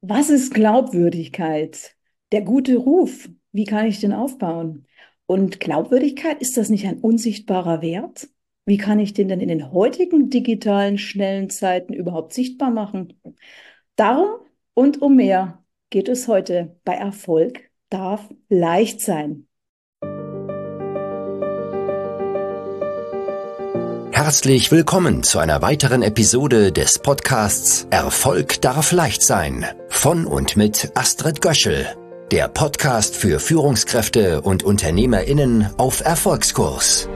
Was ist Glaubwürdigkeit? Der gute Ruf, wie kann ich den aufbauen? Und Glaubwürdigkeit, ist das nicht ein unsichtbarer Wert? Wie kann ich den denn in den heutigen digitalen, schnellen Zeiten überhaupt sichtbar machen? Darum und um mehr geht es heute bei Erfolg darf leicht sein. Herzlich willkommen zu einer weiteren Episode des Podcasts Erfolg darf leicht sein von und mit Astrid Göschel, der Podcast für Führungskräfte und UnternehmerInnen auf Erfolgskurs.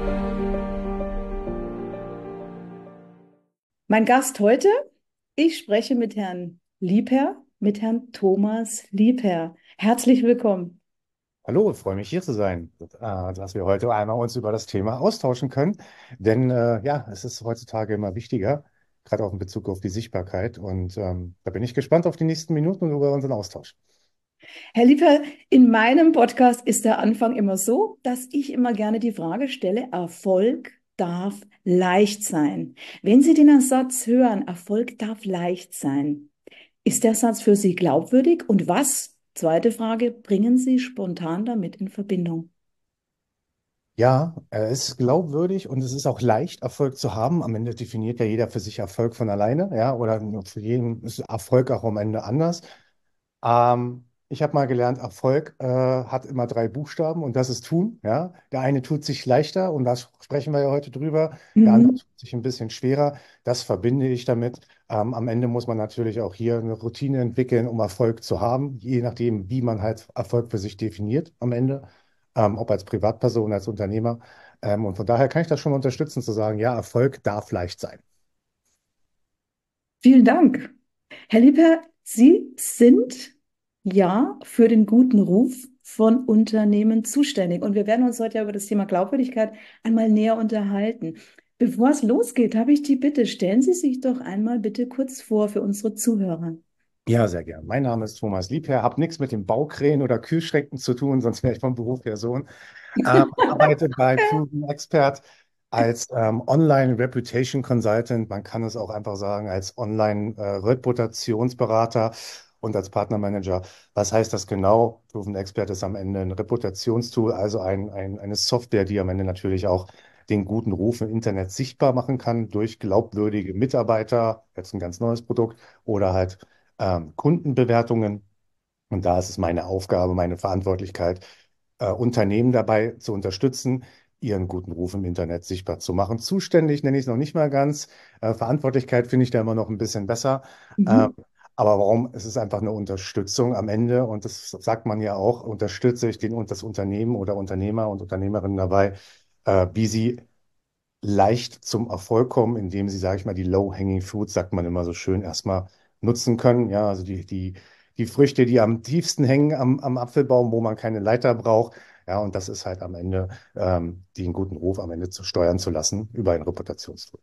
Mein Gast heute, ich spreche mit Herrn Liebherr, mit Herrn Thomas Liebherr. Herzlich willkommen. Hallo, ich freue mich hier zu sein, dass wir heute einmal uns über das Thema austauschen können. Denn ja, es ist heutzutage immer wichtiger, gerade auch in Bezug auf die Sichtbarkeit. Und da bin ich gespannt auf die nächsten Minuten und über unseren Austausch. Herr Liebherr, in meinem Podcast ist der Anfang immer so, dass ich immer gerne die Frage stelle, Erfolg darf leicht sein. Wenn Sie den Satz hören, Erfolg darf leicht sein, ist der Satz für Sie glaubwürdig? Und was, zweite Frage, bringen Sie spontan damit in Verbindung? Ja, es ist glaubwürdig und es ist auch leicht, Erfolg zu haben. Am Ende definiert ja jeder für sich Erfolg von alleine, ja, oder für jeden ist Erfolg auch am Ende anders. Ich habe mal gelernt, Erfolg hat immer drei Buchstaben und das ist tun. Ja? Der eine tut sich leichter und da sprechen wir ja heute drüber. Der andere Mhm. tut sich ein bisschen schwerer. Das verbinde ich damit. Am Ende muss man natürlich auch hier eine Routine entwickeln, um Erfolg zu haben, je nachdem, wie man halt Erfolg für sich definiert am Ende, ob als Privatperson, als Unternehmer. Und von daher kann ich das schon unterstützen, zu sagen, ja, Erfolg darf leicht sein. Vielen Dank. Herr Liebherr, Sie sind ja für den guten Ruf von Unternehmen zuständig. Und wir werden uns heute ja über das Thema Glaubwürdigkeit einmal näher unterhalten. Bevor es losgeht, habe ich die Bitte, stellen Sie sich doch einmal bitte kurz vor für unsere Zuhörer. Ja, sehr gern. Mein Name ist Thomas Liebherr, habe nichts mit den Baukränen oder Kühlschränken zu tun, sonst wäre ich vom Beruf Person. Arbeite bei Proven Expert als Online Reputation Consultant. Man kann es auch einfach sagen als Online Reputationsberater und als Partnermanager. Was heißt das genau? Proven Expert ist am Ende ein Reputationstool, also eine Software, die am Ende natürlich auch den guten Ruf im Internet sichtbar machen kann durch glaubwürdige Mitarbeiter, jetzt ein ganz neues Produkt, oder halt Kundenbewertungen. Und da ist es meine Aufgabe, meine Verantwortlichkeit, Unternehmen dabei zu unterstützen, ihren guten Ruf im Internet sichtbar zu machen. Zuständig nenne ich es noch nicht mal ganz. Verantwortlichkeit finde ich da immer noch ein bisschen besser. Ähm, Mhm. aber warum? Es ist einfach eine Unterstützung am Ende. Und das sagt man ja auch, unterstütze ich den und das Unternehmen oder Unternehmer und Unternehmerinnen dabei, wie sie leicht zum Erfolg kommen, indem sie, sage ich mal, die Low-Hanging Fruits, sagt man immer so schön, erstmal nutzen können. Ja, also die Früchte, die am tiefsten hängen am Apfelbaum, wo man keine Leiter braucht. Ja, und das ist halt am Ende, den guten Ruf am Ende zu steuern zu lassen über ein Reputationstool.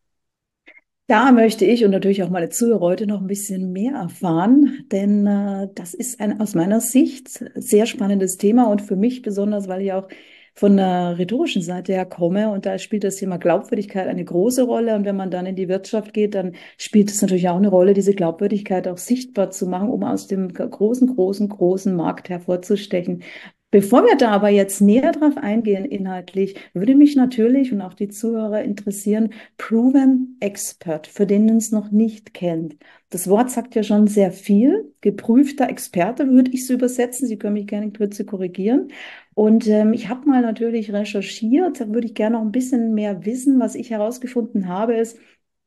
Da möchte ich und natürlich auch meine Zuhörer heute noch ein bisschen mehr erfahren, denn das ist ein aus meiner Sicht sehr spannendes Thema und für mich besonders, weil ich auch von der rhetorischen Seite her komme und da spielt das Thema Glaubwürdigkeit eine große Rolle und wenn man dann in die Wirtschaft geht, dann spielt es natürlich auch eine Rolle, diese Glaubwürdigkeit auch sichtbar zu machen, um aus dem großen Markt hervorzustechen. Bevor wir da aber jetzt näher drauf eingehen, inhaltlich, würde mich natürlich und auch die Zuhörer interessieren, Proven Expert, für den es noch nicht kennt. Das Wort sagt ja schon sehr viel. Geprüfter Experte würde ich es übersetzen. Sie können mich gerne in Kürze korrigieren. Und ich habe mal natürlich recherchiert, da würde ich gerne noch ein bisschen mehr wissen. Was ich herausgefunden habe, ist,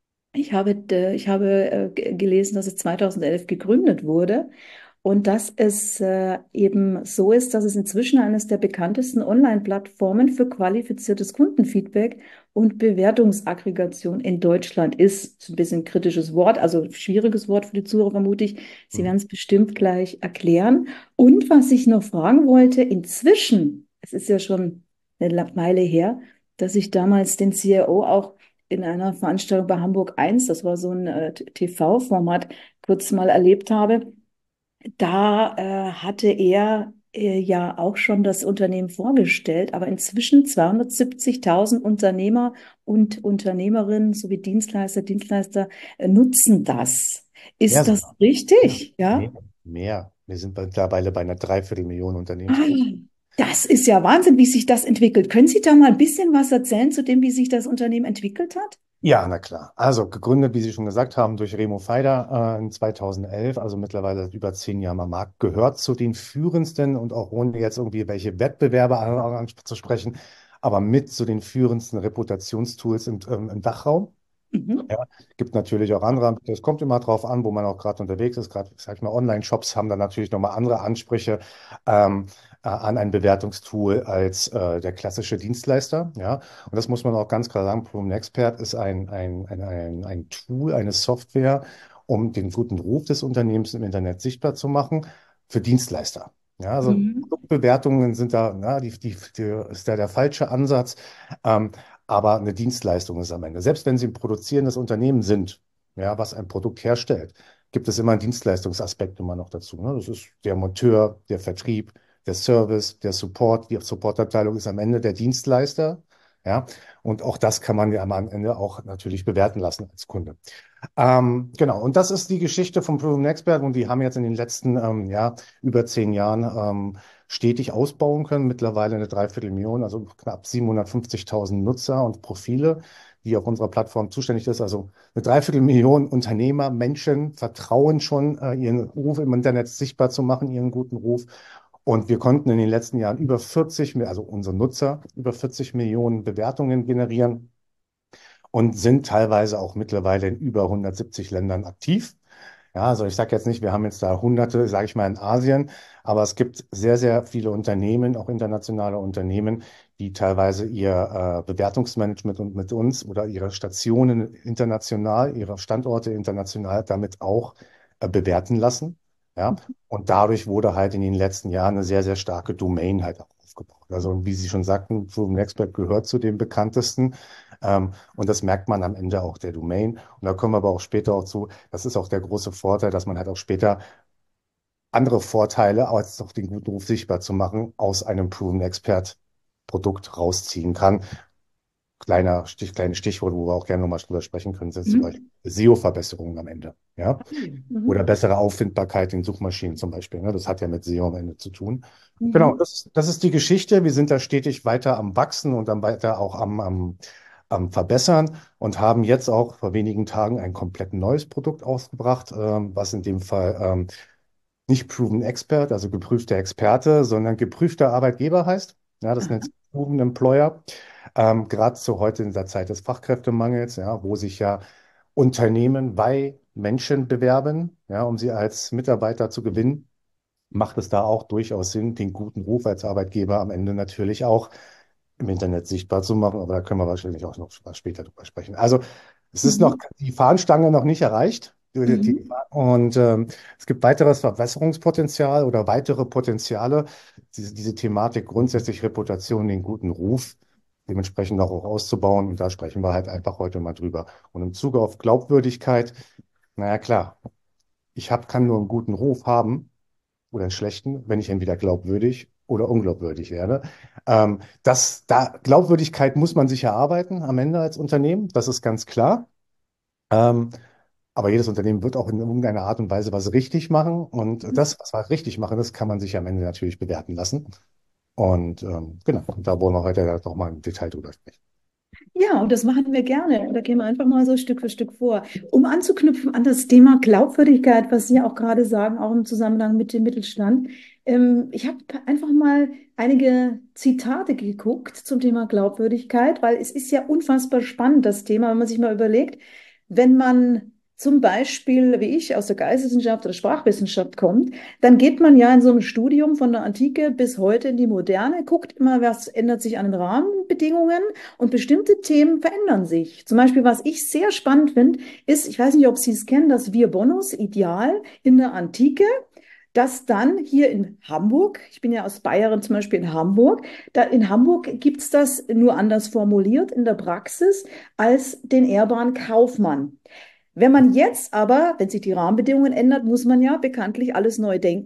ich habe gelesen, dass es 2011 gegründet wurde und dass es eben so ist, dass es inzwischen eines der bekanntesten Online-Plattformen für qualifiziertes Kundenfeedback und Bewertungsaggregation in Deutschland ist. Das ist ein bisschen ein kritisches Wort, also schwieriges Wort für die Zuhörer, vermute ich. Sie werden Mhm. es bestimmt gleich erklären. Und was ich noch fragen wollte, inzwischen, es ist ja schon eine Weile her, dass ich damals den CIO auch in einer Veranstaltung bei Hamburg 1, das war so ein TV-Format, kurz mal erlebt habe. Da hatte er ja auch schon das Unternehmen vorgestellt, aber inzwischen 270.000 Unternehmer und Unternehmerinnen sowie Dienstleister nutzen das. Ja, Ist das sogar. Ja. richtig? Nee, Ja? Mehr. Wir sind mittlerweile bei einer Dreiviertelmillion Ah, Unternehmensgruppe. das ist ja Wahnsinn, wie sich das entwickelt. Können Sie da mal ein bisschen was erzählen zu dem, wie sich das Unternehmen entwickelt hat? Ja, na klar. Also gegründet, wie Sie schon gesagt haben, durch Remo Feider in 2011, also mittlerweile seit über 10 Jahren am Markt, gehört zu den führendsten und auch ohne jetzt irgendwie welche Wettbewerber anzusprechen, aber mit zu den führendsten Reputationstools im Dachraum. Mhm. Ja, gibt natürlich auch andere Anbieter. Es kommt immer drauf an, wo man auch gerade unterwegs ist. Gerade, sag ich mal, Online-Shops haben dann natürlich nochmal andere Ansprüche ähm, an ein Bewertungstool als der klassische Dienstleister. Ja, und das muss man auch ganz klar sagen. Proven Expert ist ein Tool, eine Software, um den guten Ruf des Unternehmens im Internet sichtbar zu machen für Dienstleister. Ja, also Mhm. Produktbewertungen sind da, die ist da der falsche Ansatz. Ähm, aber eine Dienstleistung ist am Ende. Selbst wenn Sie ein produzierendes Unternehmen sind, ja, was ein Produkt herstellt, gibt es immer einen Dienstleistungsaspekt immer noch dazu. Ne? Das ist der Monteur, der Vertrieb, der Service, der Support. Die Supportabteilung ist am Ende der Dienstleister. Ja, und auch das kann man ja am Ende auch natürlich bewerten lassen als Kunde. Genau, und das ist die Geschichte von Proven Expert und die haben jetzt in den letzten ja, über 10 Jahren stetig ausbauen können. Mittlerweile eine Dreiviertelmillion, also knapp 750.000 Nutzer und Profile, die auf unserer Plattform zuständig ist. Also eine Dreiviertelmillion Unternehmer, Menschen vertrauen schon, ihren Ruf im Internet sichtbar zu machen, ihren guten Ruf. Und wir konnten in den letzten Jahren über 40, also unsere Nutzer, über 40 Millionen Bewertungen generieren und sind teilweise auch mittlerweile in über 170 Ländern aktiv. Ja, also ich sage jetzt nicht, wir haben jetzt da Hunderte, sage ich mal, in Asien, aber es gibt sehr, sehr viele Unternehmen, auch internationale Unternehmen, die teilweise ihr Bewertungsmanagement und mit uns oder ihre Stationen international, ihre Standorte international damit auch bewerten lassen. Ja, und dadurch wurde halt in den letzten Jahren eine sehr, sehr starke Domain halt auch aufgebaut. Also wie Sie schon sagten, Proven Expert gehört zu den bekanntesten. Und das merkt man am Ende auch der Domain. Und da kommen wir aber auch später auch zu. Das ist auch der große Vorteil, dass man halt auch später andere Vorteile, als auch den guten Ruf sichtbar zu machen, aus einem Proven Expert Produkt rausziehen kann. Kleines Stichwort, wo wir auch gerne nochmal drüber sprechen können, sind zum Beispiel Mhm. SEO-Verbesserungen am Ende. Ja? Oder Mhm. bessere Auffindbarkeit in Suchmaschinen zum Beispiel. Ne? Das hat ja mit SEO am Ende zu tun. Genau, Mhm. das ist die Geschichte. Wir sind da stetig weiter am Wachsen und dann weiter auch am Verbessern und haben jetzt auch vor wenigen Tagen ein komplett neues Produkt ausgebracht, was in dem Fall nicht Proven Expert, also geprüfter Experte, sondern geprüfter Arbeitgeber heißt. Ja, das nennt sich Proven Employer. Gerade zu heute in der Zeit des Fachkräftemangels, ja, wo sich ja Unternehmen bei Menschen bewerben, ja, um sie als Mitarbeiter zu gewinnen, macht es da auch durchaus Sinn, den guten Ruf als Arbeitgeber am Ende natürlich auch im Internet sichtbar zu machen. Aber da können wir wahrscheinlich auch noch später drüber sprechen. Also es ist noch Mhm. die Fahnenstange noch nicht erreicht. Mhm. Und es gibt weiteres Verbesserungspotenzial oder weitere Potenziale, diese Thematik grundsätzlich Reputation, den guten Ruf dementsprechend auch auszubauen. Und da sprechen wir halt einfach heute mal drüber. Und im Zuge auf Glaubwürdigkeit, naja klar, kann nur einen guten Ruf haben oder einen schlechten, wenn ich entweder glaubwürdig oder unglaubwürdig werde. Glaubwürdigkeit muss man sich erarbeiten am Ende als Unternehmen, das ist ganz klar. Ähm, aber jedes Unternehmen wird auch in irgendeiner Art und Weise was richtig machen. Und das, was wir richtig machen, das kann man sich am Ende natürlich bewerten lassen. Und genau, und da wollen wir heute noch mal im Detail drüber sprechen. Ja, und das machen wir gerne. Und da gehen wir einfach mal so Stück für Stück vor. Um anzuknüpfen an das Thema Glaubwürdigkeit, was Sie auch gerade sagen, auch im Zusammenhang mit dem Mittelstand. Ich habe einfach mal einige Zitate geguckt zum Thema Glaubwürdigkeit, weil es ist ja unfassbar spannend, das Thema, wenn man sich mal überlegt, wenn man zum Beispiel, wie ich, aus der Geisteswissenschaft oder Sprachwissenschaft kommt, dann geht man ja in so einem Studium von der Antike bis heute in die Moderne, guckt immer, was ändert sich an den Rahmenbedingungen. Und bestimmte Themen verändern sich. Zum Beispiel, was ich sehr spannend finde, ist, ich weiß nicht, ob Sie es kennen, das Wir Bonus Ideal in der Antike, das dann hier in Hamburg, ich bin ja aus Bayern zum Beispiel in Hamburg, da in Hamburg gibt es das nur anders formuliert in der Praxis als den ehrbaren Kaufmann. Wenn man jetzt aber, wenn sich die Rahmenbedingungen ändern, muss man ja bekanntlich alles neu denken.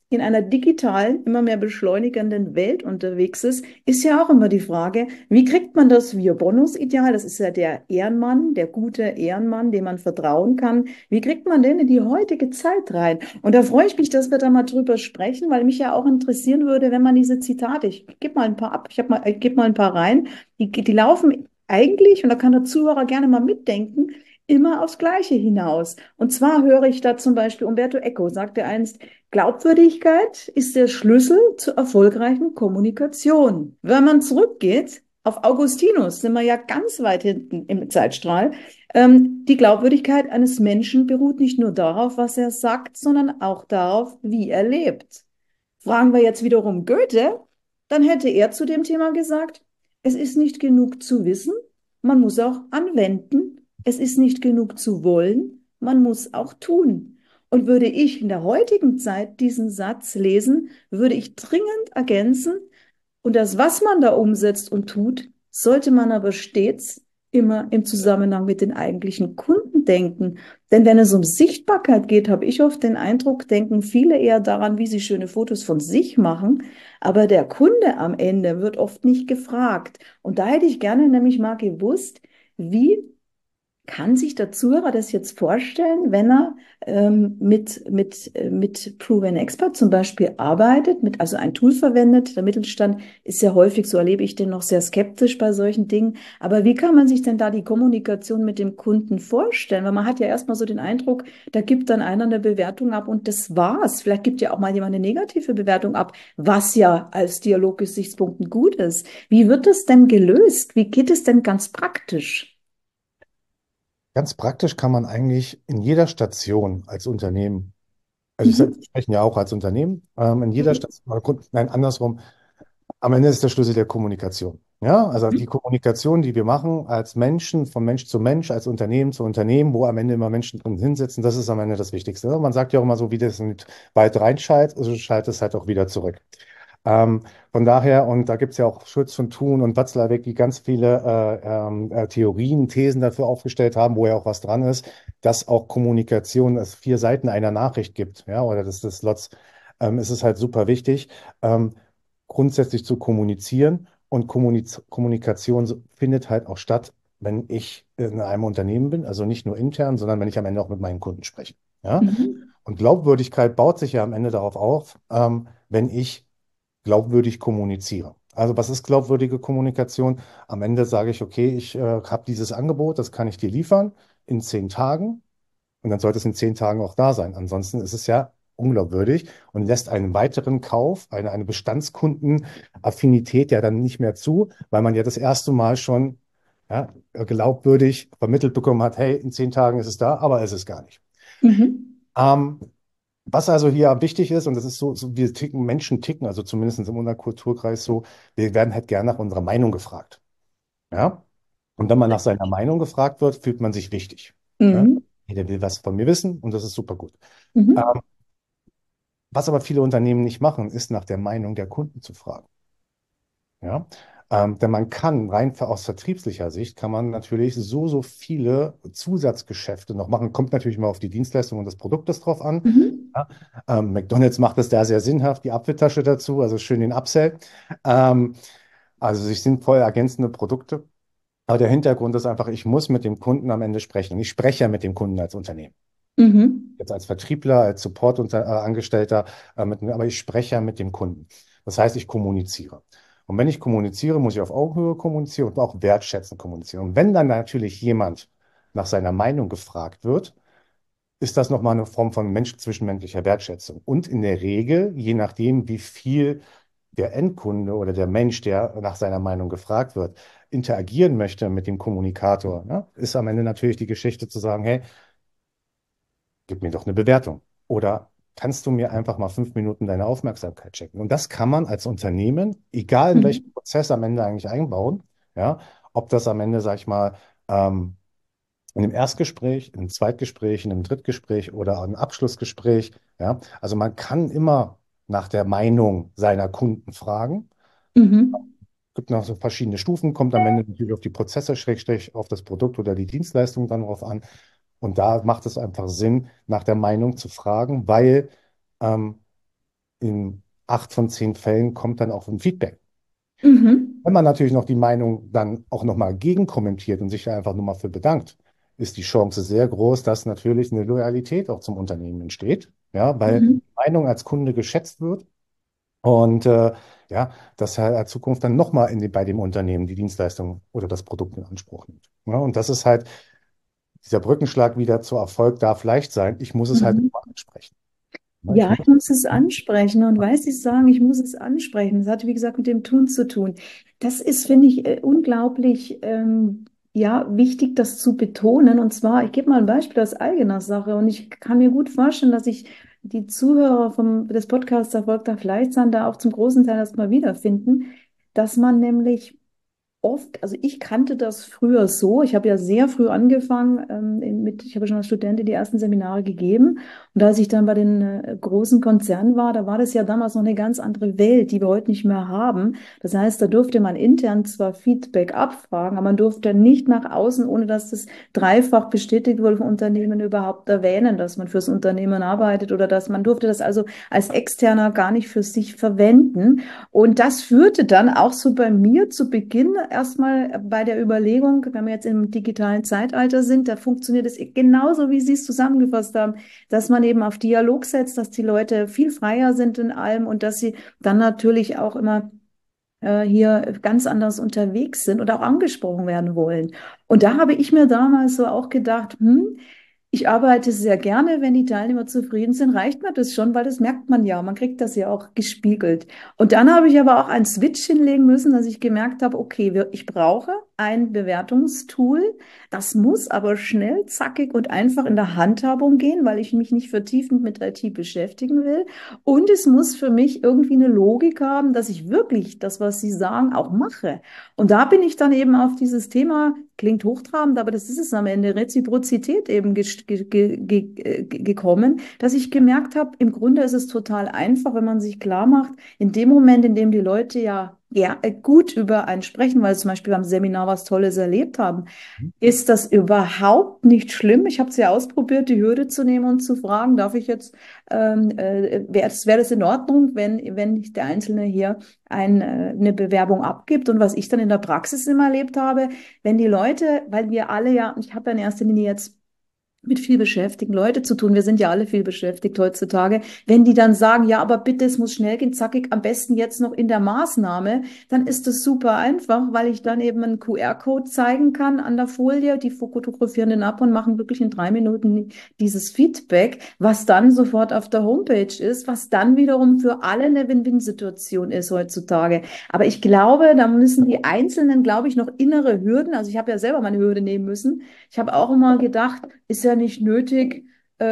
in einer digitalen, immer mehr beschleunigenden Welt unterwegs ist ja auch immer die Frage, wie kriegt man das Via Bonus-Ideal? Das ist ja der Ehrenmann, der gute Ehrenmann, dem man vertrauen kann. Wie kriegt man den in die heutige Zeit rein? Und da freue ich mich, dass wir da mal drüber sprechen, weil mich ja auch interessieren würde, wenn man diese Zitate, ich gebe mal ein paar ab, ich gebe mal ein paar rein, die laufen eigentlich, und da kann der Zuhörer gerne mal mitdenken, immer aufs Gleiche hinaus. Und zwar höre ich da zum Beispiel Umberto Eco, sagte einst, Glaubwürdigkeit ist der Schlüssel zur erfolgreichen Kommunikation. Wenn man zurückgeht auf Augustinus, sind wir ja ganz weit hinten im Zeitstrahl. Die Glaubwürdigkeit eines Menschen beruht nicht nur darauf, was er sagt, sondern auch darauf, wie er lebt. Fragen wir jetzt wiederum Goethe, dann hätte er zu dem Thema gesagt, es ist nicht genug zu wissen, man muss auch anwenden. Es ist nicht genug zu wollen, man muss auch tun. Und würde ich in der heutigen Zeit diesen Satz lesen, würde ich dringend ergänzen, und das, was man da umsetzt und tut, sollte man aber stets immer im Zusammenhang mit den eigentlichen Kunden denken. Denn wenn es um Sichtbarkeit geht, habe ich oft den Eindruck, denken viele eher daran, wie sie schöne Fotos von sich machen. Aber der Kunde am Ende wird oft nicht gefragt. Und da hätte ich gerne nämlich mal gewusst, wie kann sich der Zuhörer das jetzt vorstellen, wenn er mit Proven Expert zum Beispiel arbeitet, also ein Tool verwendet? Der Mittelstand ist ja häufig, so erlebe ich den, noch sehr skeptisch bei solchen Dingen. Aber wie kann man sich denn da die Kommunikation mit dem Kunden vorstellen? Weil man hat ja erstmal so den Eindruck, da gibt dann einer eine Bewertung ab und das war's. Vielleicht gibt ja auch mal jemand eine negative Bewertung ab, was ja als Dialoggesichtspunkten gut ist. Wie wird das denn gelöst? Wie geht es denn ganz praktisch? Ganz praktisch kann man eigentlich in jeder Station als Unternehmen, also ich Mhm. spreche ja auch als Unternehmen, in jeder Mhm. Station, nein, andersrum, am Ende ist der Schlüssel der Kommunikation. Ja, also die Kommunikation, die wir machen als Menschen, von Mensch zu Mensch, als Unternehmen zu Unternehmen, wo am Ende immer Menschen drin hinsitzen, das ist am Ende das Wichtigste. Man sagt ja auch immer so, wie das nicht weit reinschaltet, also schaltet es halt auch wieder zurück. Ähm, von daher, und da gibt es ja auch Schütz und Thun und Watzlawick, die ganz viele Theorien, Thesen dafür aufgestellt haben, wo ja auch was dran ist, dass auch Kommunikation, es 4 Seiten einer Nachricht gibt, ja, oder des Slots, ist es halt super wichtig, grundsätzlich zu kommunizieren. Und Kommunikation findet halt auch statt, wenn ich in einem Unternehmen bin, also nicht nur intern, sondern wenn ich am Ende auch mit meinen Kunden spreche. Ja? Mhm. Und Glaubwürdigkeit baut sich ja am Ende darauf auf, wenn ich glaubwürdig kommuniziere. Also was ist glaubwürdige Kommunikation? Am Ende sage ich, okay, ich habe dieses Angebot, das kann ich dir liefern in 10 Tagen und dann sollte es in 10 Tagen auch da sein. Ansonsten ist es ja unglaubwürdig und lässt einen weiteren Kauf, eine Bestandskundenaffinität ja dann nicht mehr zu, weil man ja das erste Mal schon ja, glaubwürdig vermittelt bekommen hat, hey, in 10 Tagen ist es da, aber es ist gar nicht. Mhm. Ähm, Was also hier wichtig ist, und das ist so wir ticken, Menschen ticken, also zumindest in unserem Kulturkreis so, wir werden halt gerne nach unserer Meinung gefragt. Ja? Und wenn man nach seiner Meinung gefragt wird, fühlt man sich wichtig. Ja? Mhm. Jeder will was von mir wissen und das ist super gut. Mhm. Ähm, Was aber viele Unternehmen nicht machen, ist nach der Meinung der Kunden zu fragen. Ja? Denn man kann aus vertriebslicher Sicht, kann man natürlich so viele Zusatzgeschäfte noch machen. Kommt natürlich mal auf die Dienstleistung und das Produkt das drauf an. Mhm. Ja? McDonald's macht es da sehr sinnhaft, die Apfeltasche dazu, also schön den Upsell. Ähm, also sich sinnvoll ergänzende Produkte. Aber der Hintergrund ist einfach, ich muss mit dem Kunden am Ende sprechen. Und ich spreche ja mit dem Kunden als Unternehmen. Mhm. Jetzt als Vertriebler, als Support-Angestellter, aber ich spreche ja mit dem Kunden. Das heißt, ich kommuniziere. Und wenn ich kommuniziere, muss ich auf Augenhöhe kommunizieren und auch wertschätzend kommunizieren. Und wenn dann natürlich jemand nach seiner Meinung gefragt wird, ist das nochmal eine Form von zwischenmenschlicher Wertschätzung. Und in der Regel, je nachdem, wie viel der Endkunde oder der Mensch, der nach seiner Meinung gefragt wird, interagieren möchte mit dem Kommunikator, ne, ist am Ende natürlich die Geschichte zu sagen, hey, gib mir doch eine Bewertung. Oder kannst du mir einfach mal 5 Minuten deine Aufmerksamkeit schenken? Und das kann man als Unternehmen, egal in welchem Mhm. Prozess am Ende eigentlich einbauen, ja, ob das am Ende, sag ich mal, in einem Erstgespräch, in einem Zweitgespräch, in einem Drittgespräch oder einem Abschlussgespräch, ja. Also man kann immer nach der Meinung seiner Kunden fragen. Mhm. Gibt noch so verschiedene Stufen, kommt am Ende natürlich auf die Prozesse, Schrägstrich, auf das Produkt oder die Dienstleistung dann drauf an. Und da macht es einfach Sinn, nach der Meinung zu fragen, weil ähm, in 8 von 10 Fällen kommt dann auch ein Feedback. Mhm. Wenn man natürlich noch die Meinung dann auch nochmal gegenkommentiert und sich da einfach nur mal für bedankt, ist die Chance sehr groß, dass natürlich eine Loyalität auch zum Unternehmen entsteht, ja, weil Mhm. die Meinung als Kunde geschätzt wird und ja, dass er in Zukunft dann nochmal bei dem Unternehmen die Dienstleistung oder das Produkt in Anspruch nimmt. Ja, und das ist halt dieser Brückenschlag wieder zu Erfolg darf leicht sein. Ich muss es halt Mhm. immer ansprechen. Ja, ich Ja, muss, ich muss es ansprechen und weiß ich sagen, ich muss es ansprechen. Das hat, wie gesagt, mit dem Tun zu tun. Das ist, finde ich, unglaublich, ja, wichtig, das zu betonen. Und zwar, ich gebe mal ein Beispiel aus eigener Sache und ich kann mir gut vorstellen, dass ich die Zuhörer des Podcasts Erfolg darf leicht sein, da auch zum großen Teil erstmal wiederfinden, dass man nämlich oft, also ich kannte das früher so, ich habe ja sehr früh angefangen, ich habe schon als Studentin die ersten Seminare gegeben und als ich dann bei den großen Konzernen war, da war das ja damals noch eine ganz andere Welt, die wir heute nicht mehr haben. Das heißt, da durfte man intern zwar Feedback abfragen, aber man durfte nicht nach außen, ohne dass das dreifach bestätigt wurde vom Unternehmen, überhaupt erwähnen, dass man fürs Unternehmen arbeitet oder dass man durfte das also als Externer gar nicht für sich verwenden. Und das führte dann auch so bei mir zu Beginn erstmal bei der Überlegung, wenn wir jetzt im digitalen Zeitalter sind, da funktioniert es genauso, wie Sie es zusammengefasst haben, dass man eben auf Dialog setzt, dass die Leute viel freier sind in allem und dass sie dann natürlich auch immer hier ganz anders unterwegs sind und auch angesprochen werden wollen. Und da habe ich mir damals so auch gedacht, ich arbeite sehr gerne, wenn die Teilnehmer zufrieden sind, reicht mir das schon, weil das merkt man ja, man kriegt das ja auch gespiegelt. Und dann habe ich aber auch einen Switch hinlegen müssen, dass ich gemerkt habe, okay, ich brauche ein Bewertungstool, das muss aber schnell, zackig und einfach in der Handhabung gehen, weil ich mich nicht vertiefend mit IT beschäftigen will. Und es muss für mich irgendwie eine Logik haben, dass ich wirklich das, was Sie sagen, auch mache. Und da bin ich dann eben auf dieses Thema, klingt hochtrabend, aber das ist es am Ende, Reziprozität eben gekommen, dass ich gemerkt habe, im Grunde ist es total einfach, wenn man sich klar macht, in dem Moment, in dem die Leute ja, gut über einen sprechen, weil sie zum Beispiel beim Seminar was Tolles erlebt haben, ist das überhaupt nicht schlimm. Ich habe es ja ausprobiert, die Hürde zu nehmen und zu fragen, darf ich jetzt, wäre das in Ordnung, wenn der Einzelne hier eine Bewerbung abgibt? Und was ich dann in der Praxis immer erlebt habe, wenn die Leute, weil wir alle ja, ich habe ja in erster Linie jetzt mit viel beschäftigten Leute zu tun. Wir sind ja alle viel beschäftigt heutzutage. Wenn die dann sagen, ja, aber bitte, es muss schnell gehen, zackig, am besten jetzt noch in der Maßnahme, dann ist das super einfach, weil ich dann eben einen QR-Code zeigen kann an der Folie. Die fotografieren den ab und machen wirklich in 3 Minuten dieses Feedback, was dann sofort auf der Homepage ist, was dann wiederum für alle eine Win-Win-Situation ist heutzutage. Aber ich glaube, da müssen die Einzelnen, glaube ich, noch innere Hürden, also ich habe ja selber meine Hürde nehmen müssen. Ich habe auch immer gedacht, ist ja nicht nötig,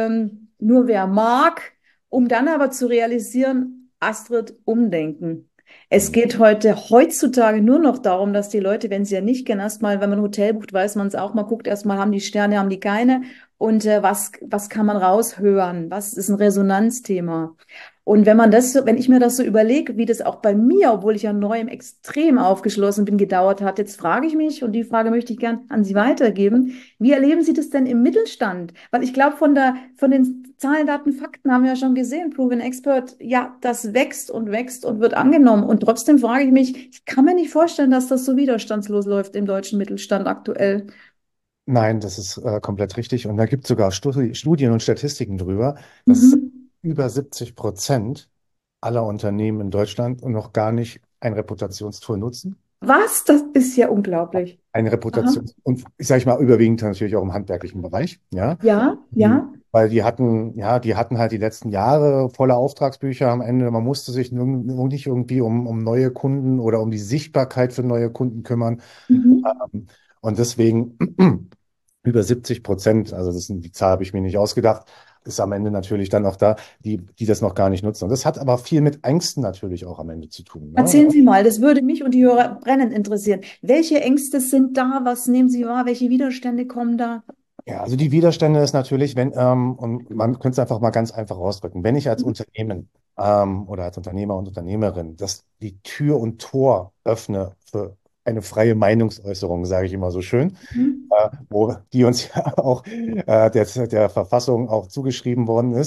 nur wer mag, um dann aber zu realisieren, Astrid, umdenken. Es geht heutzutage nur noch darum, dass die Leute, wenn sie ja nicht gern erstmal, wenn man ein Hotel bucht, weiß man es auch mal, guckt erstmal, haben die Sterne, haben die keine und was kann man raushören? Was ist ein Resonanzthema? Und wenn ich mir das so überlege, wie das auch bei mir, obwohl ich ja neu im Extrem aufgeschlossen bin, gedauert hat, jetzt frage ich mich, und die Frage möchte ich gern an Sie weitergeben, wie erleben Sie das denn im Mittelstand? Weil ich glaube, von den Zahlen, Daten, Fakten haben wir ja schon gesehen, Proven Expert, ja, das wächst und wird angenommen. Und trotzdem frage ich mich, ich kann mir nicht vorstellen, dass das so widerstandslos läuft im deutschen Mittelstand aktuell. nein, das ist komplett richtig. Und da gibt es sogar Studien und Statistiken drüber, dass Mhm. über 70% aller Unternehmen in Deutschland noch gar nicht ein Reputationstool nutzen. Was? Das ist ja unglaublich. Eine Aha. Reputation, und ich sage mal, überwiegend natürlich auch im handwerklichen Bereich, ja. Ja, ja. Weil die hatten halt die letzten Jahre volle Auftragsbücher am Ende. Man musste sich nicht irgendwie um neue Kunden oder um die Sichtbarkeit für neue Kunden kümmern. Mhm. Und deswegen über 70%, also die Zahl habe ich mir nicht ausgedacht, ist am Ende natürlich dann auch da, die das noch gar nicht nutzen. Und das hat aber viel mit Ängsten natürlich auch am Ende zu tun. Ne? Erzählen Sie mal, das würde mich und die Hörer brennend interessieren. Welche Ängste sind da? Was nehmen Sie wahr? Welche Widerstände kommen da? Ja, also die Widerstände ist natürlich, und man könnte es einfach mal ganz einfach ausdrücken, wenn ich als Unternehmen oder als Unternehmer und Unternehmerin die Tür und Tor öffne für eine freie Meinungsäußerung, sage ich immer so schön, Mhm. wo die uns ja auch der Verfassung auch zugeschrieben worden ist,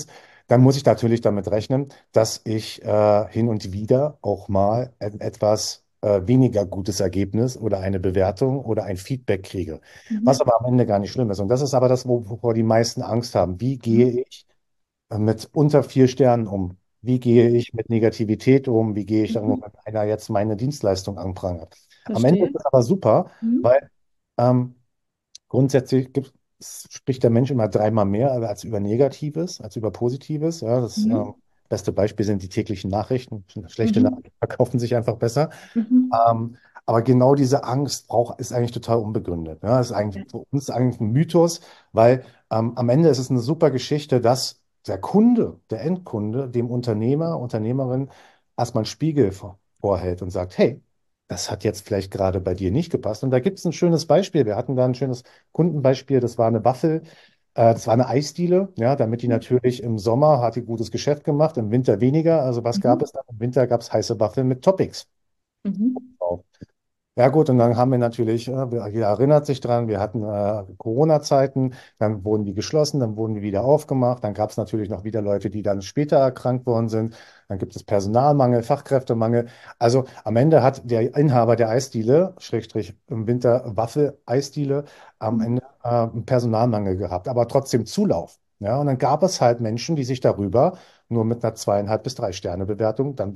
dann muss ich natürlich damit rechnen, dass ich hin und wieder auch mal ein etwas weniger gutes Ergebnis oder eine Bewertung oder ein Feedback kriege. Was Mhm. aber am Ende gar nicht schlimm ist. Und das ist aber das, wovor die meisten Angst haben. Wie Mhm. gehe ich mit unter 4 Sternen um? Wie gehe ich mit Negativität um? Wie gehe ich dann, Mhm. wenn einer jetzt meine Dienstleistung anprangert? Am Ende ist Verstehe. es aber super, Mhm. weil ähm, grundsätzlich spricht der Mensch immer dreimal mehr als über Negatives, als über Positives. Ja, das Mhm. beste Beispiel sind die täglichen Nachrichten. Schlechte Mhm. Nachrichten verkaufen sich einfach besser. Mhm. Aber genau diese Angst ist eigentlich total unbegründet. Ja, ist eigentlich Ja. für uns eigentlich ein Mythos, weil am Ende ist es eine super Geschichte, dass der Kunde, der Endkunde, dem Unternehmer, Unternehmerin erstmal einen Spiegel vorhält und sagt, hey, das hat jetzt vielleicht gerade bei dir nicht gepasst. Und da gibt es ein schönes Beispiel. Wir hatten da ein schönes Kundenbeispiel. Das war eine Waffel, das war eine Eisdiele, ja, damit die natürlich im Sommer hat die gutes Geschäft gemacht, im Winter weniger. Also was gab Mhm. es dann? Im Winter gab es heiße Waffeln mit Toppings. Mhm. Ja gut, und dann haben wir natürlich, jeder erinnert sich dran, wir hatten Corona-Zeiten, dann wurden die geschlossen, dann wurden die wieder aufgemacht, dann gab es natürlich noch wieder Leute, die dann später erkrankt worden sind, dann gibt es Personalmangel, Fachkräftemangel. Also am Ende hat der Inhaber der Eisdiele, Schrägstrich im Winter Waffel-Eisdiele, am Mhm. Ende einen Personalmangel gehabt, aber trotzdem Zulauf. Ja, und dann gab es halt Menschen, die sich darüber nur mit einer 2,5 bis 3 Sterne Bewertung dann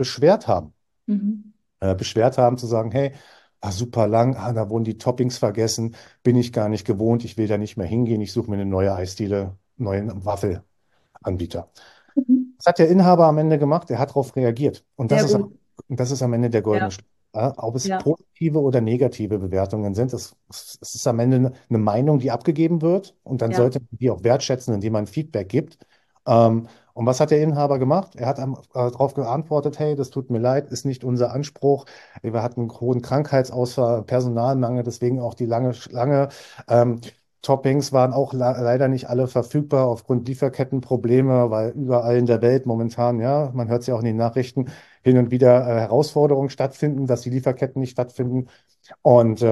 Mhm. beschwert haben, zu sagen, hey, super lang, da wurden die Toppings vergessen, bin ich gar nicht gewohnt, ich will da nicht mehr hingehen, ich suche mir eine neue Eisdiele, neuen Waffelanbieter. Mhm. Das hat der Inhaber am Ende gemacht, er hat darauf reagiert. Sehr gut. Und das ist am Ende der goldene Ja. Schlüssel. Ja, ob es Ja. positive oder negative Bewertungen sind, es ist am Ende eine Meinung, die abgegeben wird und dann Ja. sollte man die auch wertschätzen, indem man Feedback gibt. Und was hat der Inhaber gemacht? Er hat darauf geantwortet, hey, das tut mir leid, ist nicht unser Anspruch. Wir hatten einen hohen Krankheitsausfall, Personalmangel, deswegen auch die lange ähm, Toppings waren auch leider nicht alle verfügbar aufgrund Lieferkettenprobleme, weil überall in der Welt momentan, ja, man hört es ja auch in den Nachrichten, hin und wieder Herausforderungen stattfinden, dass die Lieferketten nicht stattfinden. Und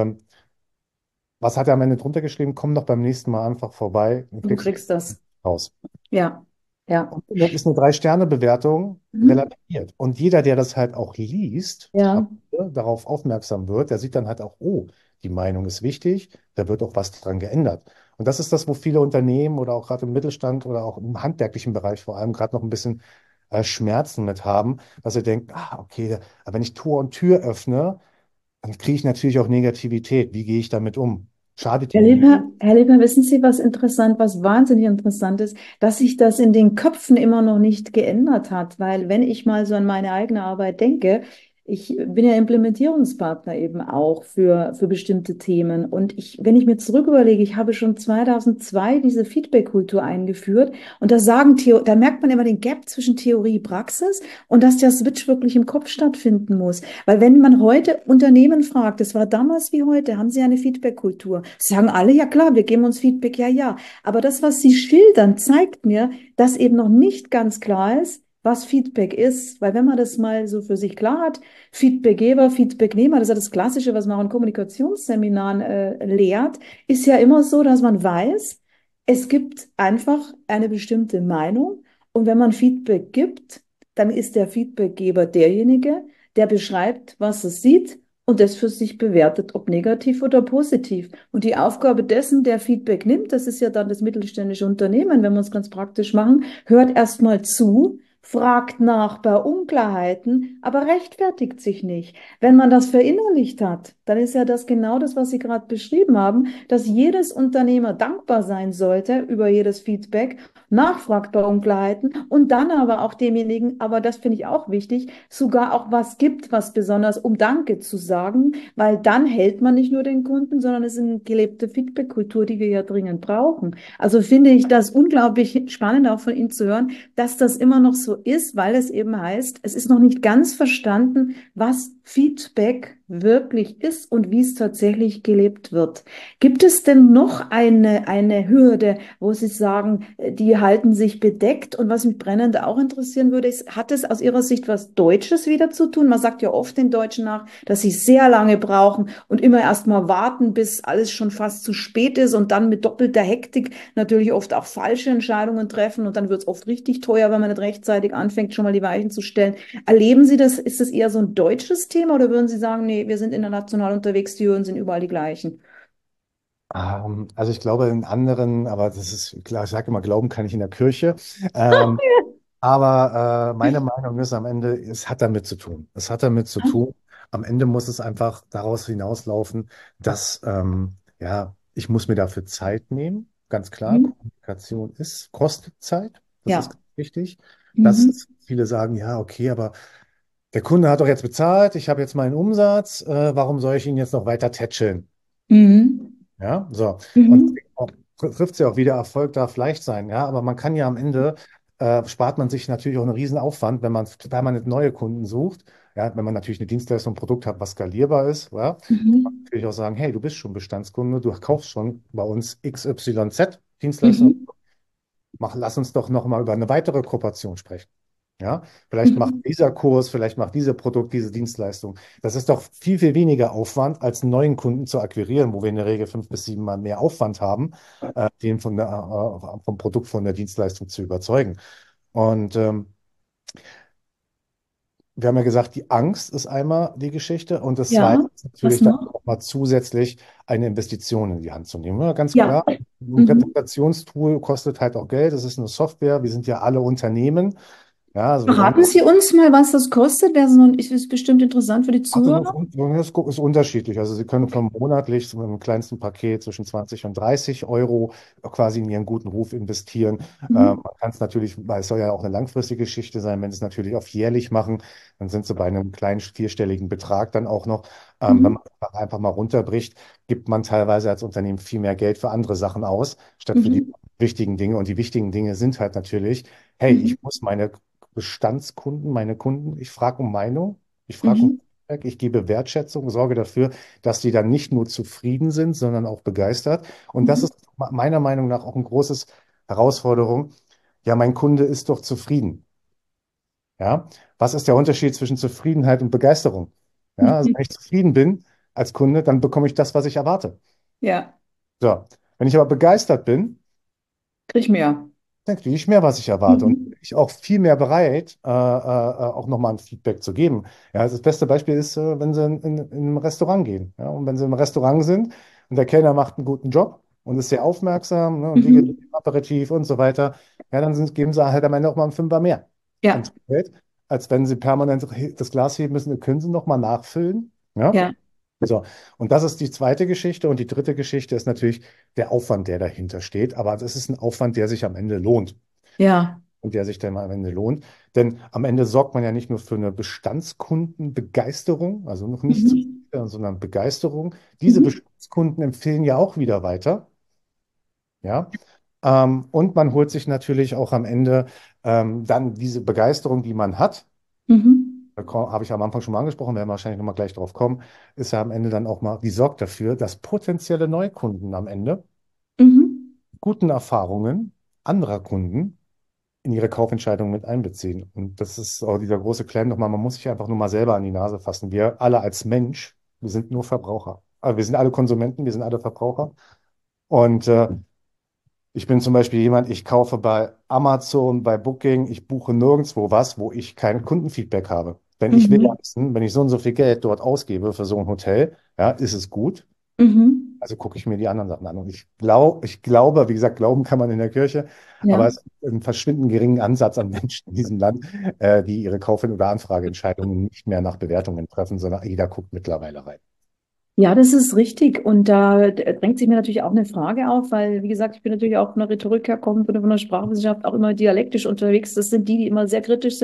was hat er am Ende drunter geschrieben? Komm doch beim nächsten Mal einfach vorbei und Du kriegst du kriegst das. raus. Ja. Ja. Und dann ist eine 3-Sterne-Bewertung Mhm. relativiert. Und jeder, der das halt auch liest, Ja. darauf aufmerksam wird, der sieht dann halt auch, oh, die Meinung ist wichtig, da wird auch was dran geändert. Und das ist das, wo viele Unternehmen oder auch gerade im Mittelstand oder auch im handwerklichen Bereich vor allem gerade noch ein bisschen Schmerzen mit haben, dass sie denken, okay, aber wenn ich Tor und Tür öffne, dann kriege ich natürlich auch Negativität. Wie gehe ich damit um? Schadet die mir? Herr Lieber, wissen Sie, was interessant, was wahnsinnig interessant ist, dass sich das in den Köpfen immer noch nicht geändert hat, weil wenn ich mal so an meine eigene Arbeit denke, ich bin ja Implementierungspartner eben auch für bestimmte Themen und wenn ich mir zurück überlege, ich habe schon 2002 diese Feedback-Kultur eingeführt und da merkt man immer den Gap zwischen Theorie und Praxis und dass der Switch wirklich im Kopf stattfinden muss. Weil wenn man heute Unternehmen fragt, das war damals wie heute, haben sie eine Feedback-Kultur? Sagen alle, ja klar, wir geben uns Feedback, ja, ja. Aber das, was sie schildern, zeigt mir, dass eben noch nicht ganz klar ist, was Feedback ist. Weil wenn man das mal so für sich klar hat, Feedbackgeber, Feedbacknehmer, das ist ja das Klassische, was man auch in Kommunikationsseminaren lehrt, ist ja immer so, dass man weiß, es gibt einfach eine bestimmte Meinung. Und wenn man Feedback gibt, dann ist der Feedbackgeber derjenige, der beschreibt, was er sieht und das für sich bewertet, ob negativ oder positiv. Und die Aufgabe dessen, der Feedback nimmt, das ist ja dann das mittelständische Unternehmen, wenn wir es ganz praktisch machen, hört erstmal zu, fragt nach bei Unklarheiten, aber rechtfertigt sich nicht. Wenn man das verinnerlicht hat, dann ist ja das genau das, was Sie gerade beschrieben haben, dass jedes Unternehmer dankbar sein sollte über jedes Feedback, nachfragt bei Unklarheiten und dann aber auch demjenigen, aber das finde ich auch wichtig, sogar auch was gibt, was besonders, um Danke zu sagen, weil dann hält man nicht nur den Kunden, sondern es ist eine gelebte Feedback-Kultur, die wir ja dringend brauchen. Also finde ich das unglaublich spannend auch von Ihnen zu hören, dass das immer noch so ist, weil es eben heißt, es ist noch nicht ganz verstanden, was Feedback wirklich ist und wie es tatsächlich gelebt wird. Gibt es denn noch eine Hürde, wo Sie sagen, die halten sich bedeckt? Und was mich brennend auch interessieren würde, ist, hat es aus Ihrer Sicht was Deutsches wieder zu tun? Man sagt ja oft den Deutschen nach, dass sie sehr lange brauchen und immer erst mal warten, bis alles schon fast zu spät ist und dann mit doppelter Hektik natürlich oft auch falsche Entscheidungen treffen und dann wird es oft richtig teuer, wenn man nicht rechtzeitig anfängt, schon mal die Weichen zu stellen. Erleben Sie das? Ist das eher so ein deutsches Thema oder würden Sie sagen, nee, wir sind international unterwegs, die Hürden sind überall die gleichen? Also ich glaube in anderen, aber das ist klar, ich sage immer, glauben kann ich in der Kirche. Ähm, aber meine Meinung ist am Ende, es hat damit zu tun. Es hat damit zu tun. Am Ende muss es einfach daraus hinauslaufen, dass ja, ich muss mir dafür Zeit nehmen. Ganz klar, Mhm. Kommunikation kostet Zeit. Das ist Ja. ganz wichtig. Mhm. Dass viele sagen, ja, okay, aber der Kunde hat doch jetzt bezahlt, ich habe jetzt meinen Umsatz, warum soll ich ihn jetzt noch weiter tätscheln? Mhm. Ja, so. Und Mhm. trifft es ja auch wieder, Erfolg darf leicht sein, ja, aber man kann ja am Ende, spart man sich natürlich auch einen riesen Aufwand, wenn man permanent neue Kunden sucht. Ja, wenn man natürlich eine Dienstleistung, ein Produkt hat, was skalierbar ist, ja, kann man Mhm. natürlich auch sagen, hey, du bist schon Bestandskunde, du kaufst schon bei uns XYZ Dienstleistung, Mhm. lass uns doch noch mal über eine weitere Kooperation sprechen. Ja, vielleicht macht Mhm. dieser Kurs, vielleicht macht dieser Produkt, diese Dienstleistung. Das ist doch viel, viel weniger Aufwand, als einen neuen Kunden zu akquirieren, wo wir in der Regel 5 bis 7 Mal mehr Aufwand haben, den vom Produkt, von der Dienstleistung zu überzeugen. Und wir haben ja gesagt, die Angst ist einmal die Geschichte und das Zweite Ja, ist was natürlich dann noch? auch mal zusätzlich eine Investition in die Hand zu nehmen. Ja, ganz Ja. klar, ein Mhm. Reputationstool kostet halt auch Geld. Das ist eine Software. Wir sind ja alle Unternehmen. Ja, also wir wollen Verraten Sie uns mal, was das kostet. Wäre so ist bestimmt interessant für die Also Zuhörer. ist unterschiedlich. Also Sie können Okay. vom monatlich so mit dem kleinsten Paket zwischen 20 und 30 Euro quasi in Ihren guten Ruf investieren. Mhm. Man kann es natürlich, weil es soll ja auch eine langfristige Geschichte sein, wenn Sie es natürlich auf jährlich machen, dann sind Sie bei einem kleinen vierstelligen Betrag dann auch noch. Wenn Mhm. man einfach mal runterbricht, gibt man teilweise als Unternehmen viel mehr Geld für andere Sachen aus, statt für die Mhm. wichtigen Dinge. Und die wichtigen Dinge sind halt natürlich, hey, Mhm. ich muss meine Bestandskunden, meine Kunden, ich frage um Meinung. Ich frage um Mhm. Feedback, ich gebe Wertschätzung, sorge dafür, dass die dann nicht nur zufrieden sind, sondern auch begeistert. Und das Mhm. ist meiner Meinung nach auch ein großes Herausforderung. Ja, mein Kunde ist doch zufrieden. Ja, was ist der Unterschied zwischen Zufriedenheit und Begeisterung? Ja, also wenn ich zufrieden bin als Kunde, dann bekomme ich das, was ich erwarte. Ja, So, wenn ich aber begeistert bin, krieg ich mehr. dann kriege ich mehr, was ich erwarte. Und Mhm. bin ich auch viel mehr bereit, auch nochmal ein Feedback zu geben. Ja, also das beste Beispiel ist, wenn Sie in ein Restaurant gehen. Ja, und wenn Sie im Restaurant sind und der Kellner macht einen guten Job und ist sehr aufmerksam, ne, und Mhm. vegetarisch, Aperitif und so weiter, ja, dann geben Sie halt am Ende auch mal einen Fünfer mehr an Ja, Trinkgeld, als wenn Sie permanent das Glas heben müssen. Können Sie nochmal nachfüllen? Ja. ja, So, und das ist die zweite Geschichte. Und die dritte Geschichte ist natürlich der Aufwand, der dahinter steht. Aber das ist ein Aufwand, der sich am Ende lohnt ja. und der sich dann am Ende lohnt. Denn am Ende sorgt man ja nicht nur für eine Bestandskundenbegeisterung, also noch nicht Mhm. zufrieden, sondern Begeisterung. Diese Mhm. Bestandskunden empfehlen ja auch wieder weiter. Ja. Und man holt sich natürlich auch am Ende dann diese Begeisterung, die man hat. Mhm. Da habe ich am Anfang schon mal angesprochen, werden wir wahrscheinlich nochmal gleich drauf kommen, ist ja am Ende dann auch mal, die sorgt dafür, dass potenzielle Neukunden am Ende Mhm. guten Erfahrungen anderer Kunden in ihre Kaufentscheidung mit einbeziehen. Und das ist auch dieser große Claim nochmal, man muss sich einfach nur mal selber an die Nase fassen. Wir alle als Mensch, wir sind nur Verbraucher. Also wir sind alle Konsumenten, wir sind alle Verbraucher. Und ich bin zum Beispiel jemand, ich kaufe bei Amazon, bei Booking, ich buche nirgendwo was, wo ich kein Kundenfeedback habe. Denn ich will ja Mhm. wissen, wenn ich so und so viel Geld dort ausgebe für so ein Hotel, ja, ist es gut? Mhm. Also gucke ich mir die anderen Sachen an. Und ich glaube, wie gesagt, glauben kann man in der Kirche, aber Ja. es ist ein verschwindend geringen Ansatz an Menschen in diesem Land, die ihre Kauf- oder Anfrageentscheidungen nicht mehr nach Bewertungen treffen, sondern jeder guckt mittlerweile rein. Ja, das ist richtig. Und da drängt sich mir natürlich auch eine Frage auf, weil, wie gesagt, ich bin natürlich auch von der Rhetorik herkommend, bin von der Sprachwissenschaft auch immer dialektisch unterwegs. Das sind die, die immer sehr kritisch sind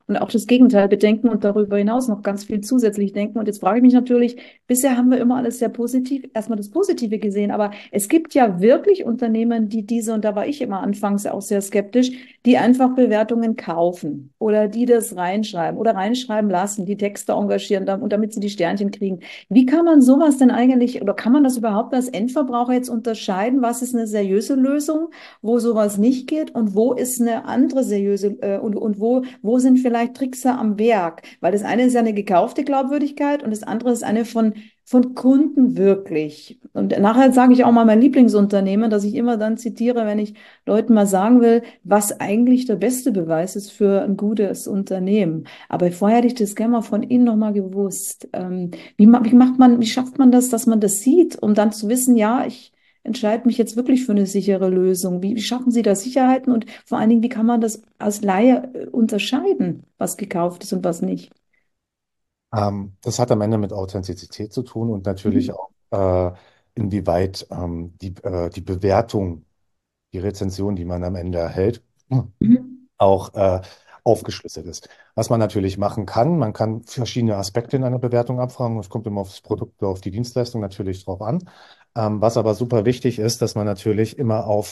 und auch das Gegenteil bedenken und darüber hinaus noch ganz viel zusätzlich denken. Und jetzt frage ich mich natürlich, bisher haben wir immer alles sehr positiv, erstmal das Positive gesehen, aber es gibt ja wirklich Unternehmen, die diese, und da war ich immer anfangs auch sehr skeptisch, die einfach Bewertungen kaufen oder die das reinschreiben oder reinschreiben lassen, die Texte engagieren und damit sie die Sternchen kriegen. Wie kann man sowas denn eigentlich, oder kann man das überhaupt als Endverbraucher jetzt unterscheiden? Was ist eine seriöse Lösung, wo sowas nicht geht und wo ist eine andere seriöse und wo sind vielleicht Trickser am Werk? Weil das eine ist ja eine gekaufte Glaubwürdigkeit und das andere ist eine von Kunden wirklich. Und nachher sage ich auch mal mein Lieblingsunternehmen, dass ich immer dann zitiere, wenn ich Leuten mal sagen will, was eigentlich der beste Beweis ist für ein gutes Unternehmen. Aber vorher hätte ich das gerne mal von Ihnen nochmal gewusst. Wie schafft man das, dass man das sieht, um dann zu wissen, ja, ich entscheide mich jetzt wirklich für eine sichere Lösung. Wie schaffen Sie da Sicherheiten und vor allen Dingen, wie kann man das als Laie unterscheiden, was gekauft ist und was nicht? Das hat am Ende mit Authentizität zu tun und natürlich Mhm. auch, inwieweit die Bewertung, die Rezension, die man am Ende erhält, Mhm. auch aufgeschlüsselt ist. Was man natürlich machen kann, man kann verschiedene Aspekte in einer Bewertung abfragen. Es kommt immer aufs Produkt oder auf die Dienstleistung natürlich drauf an. Was aber super wichtig ist, dass man natürlich immer auf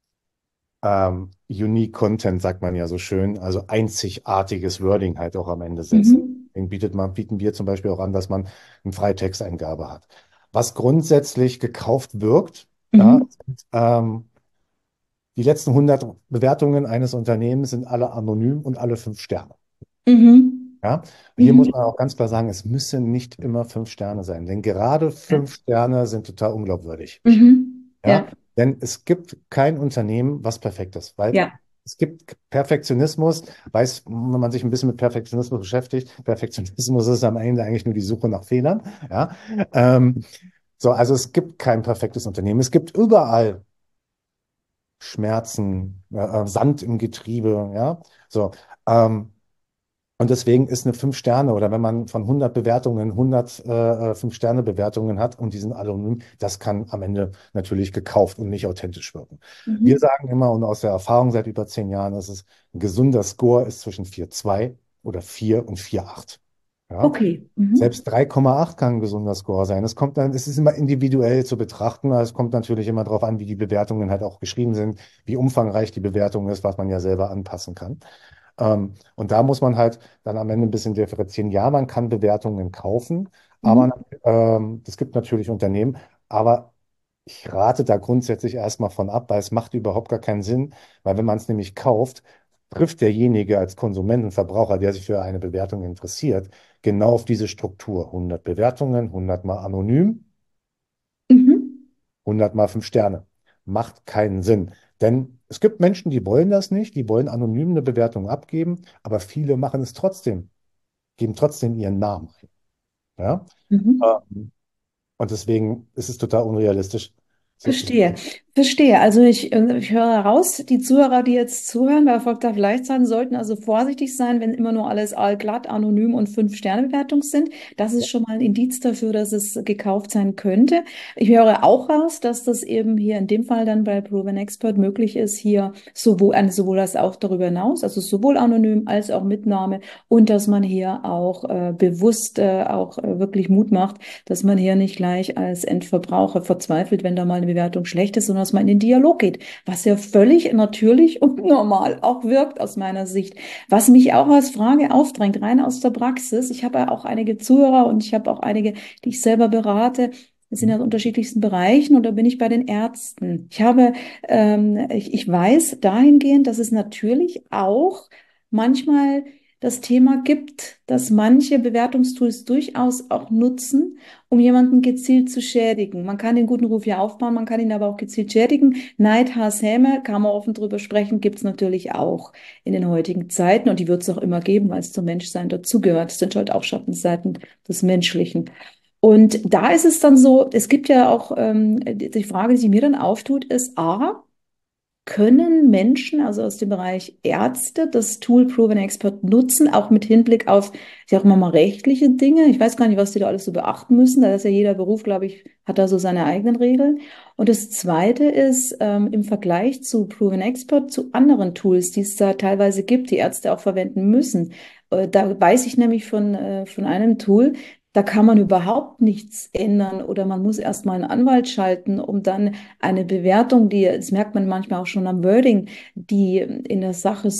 Unique Content, sagt man ja so schön, also einzigartiges Wording halt auch am Ende setzt. Mhm. Deswegen bieten wir zum Beispiel auch an, dass man eine Freitexteingabe hat. Was grundsätzlich gekauft wirkt, ja, Mhm. sind, die letzten 100 Bewertungen eines Unternehmens sind alle anonym und alle 5 Sterne. Mhm. Ja? Hier muss Mhm. man auch ganz klar sagen, es müssen nicht immer 5 Sterne sein, denn gerade Ja. 5 Sterne sind total unglaubwürdig. Mhm. Ja? Ja. Denn es gibt kein Unternehmen, was perfekt ist, weil Ja. es gibt Perfektionismus, wenn man sich ein bisschen mit Perfektionismus beschäftigt, Perfektionismus ist am Ende eigentlich nur die Suche nach Fehlern. Ja? Ähm, so, also es gibt kein perfektes Unternehmen. Es gibt überall Schmerzen, Sand im Getriebe, ja. So, ähm, und deswegen ist eine 5 Sterne oder wenn man von 100 Bewertungen 100 5-Sterne-Bewertungen hat und die sind anonym, das kann am Ende natürlich gekauft und nicht authentisch wirken. Wir Mhm. sagen immer und aus der Erfahrung seit über 10 Jahren, dass es ein gesunder Score ist zwischen 4,2 oder 4 und 4,8. Ja? Okay. Mhm. Selbst 3,8 kann ein gesunder Score sein. Es ist immer individuell zu betrachten. Es kommt natürlich immer darauf an, wie die Bewertungen halt auch geschrieben sind, wie umfangreich die Bewertung ist, was man ja selber anpassen kann. Und da muss man halt dann am Ende ein bisschen differenzieren. Ja, man kann Bewertungen kaufen, Mhm. aber es gibt natürlich Unternehmen, aber ich rate da grundsätzlich erstmal von ab, weil es macht überhaupt gar keinen Sinn, weil wenn man es nämlich kauft, trifft derjenige als Konsument und Verbraucher, der sich für eine Bewertung interessiert, genau auf diese Struktur. 100 Bewertungen, 100 mal anonym, Mhm. 100 mal 5 Sterne. Macht keinen Sinn. Denn es gibt Menschen, die wollen das nicht, die wollen anonym eine Bewertung abgeben, aber viele machen es trotzdem, geben trotzdem ihren Namen ein. Ja? Mhm. Ähm, Und deswegen ist es total unrealistisch, Verstehe, sozusagen. verstehe. Also ich höre heraus, die Zuhörer, die jetzt zuhören, bei Erfolg darf leicht sein, sollten also vorsichtig sein, wenn immer nur alles allglatt, anonym und 5-Sterne-Bewertung sind. Das ist schon mal ein Indiz dafür, dass es gekauft sein könnte. Ich höre auch raus, dass das eben hier in dem Fall dann bei Proven Expert möglich ist, hier sowohl als auch darüber hinaus, also sowohl anonym als auch Mitnahme und dass man hier auch bewusst auch wirklich Mut macht, dass man hier nicht gleich als Endverbraucher verzweifelt, wenn da mal eine Bewertung schlecht ist, sondern dass man in den Dialog geht, was ja völlig natürlich und normal auch wirkt aus meiner Sicht. Was mich auch als Frage aufdrängt, rein aus der Praxis, ich habe ja auch einige Zuhörer und ich habe auch einige, die ich selber berate. Wir sind ja in unterschiedlichsten Bereichen und da bin ich bei den Ärzten. Ich weiß dahingehend, dass es natürlich auch manchmal das Thema gibt, dass manche Bewertungstools durchaus auch nutzen, um jemanden gezielt zu schädigen. Man kann den guten Ruf ja aufbauen, man kann ihn aber auch gezielt schädigen. Neid, Hass, Häme, kann man offen drüber sprechen, gibt es natürlich auch in den heutigen Zeiten und die wird es auch immer geben, weil es zum Menschsein dazugehört. Es sind halt auch Schattenseiten des Menschlichen. Und da ist es dann so, es gibt ja auch die Frage, die sich mir dann auftut, ist A, können Menschen, also aus dem Bereich Ärzte, das Tool Proven Expert nutzen, auch mit Hinblick auf, ich sag mal, rechtliche Dinge? Ich weiß gar nicht, was die da alles so beachten müssen. Da ist ja jeder Beruf, glaube ich, hat da so seine eigenen Regeln. Und das Zweite ist, im Vergleich zu Proven Expert, zu anderen Tools, die es da teilweise gibt, die Ärzte auch verwenden müssen. Da weiß ich nämlich von einem Tool, da kann man überhaupt nichts ändern oder man muss erstmal einen Anwalt schalten, um dann eine Bewertung, das merkt man manchmal auch schon am Wording, die in der Sache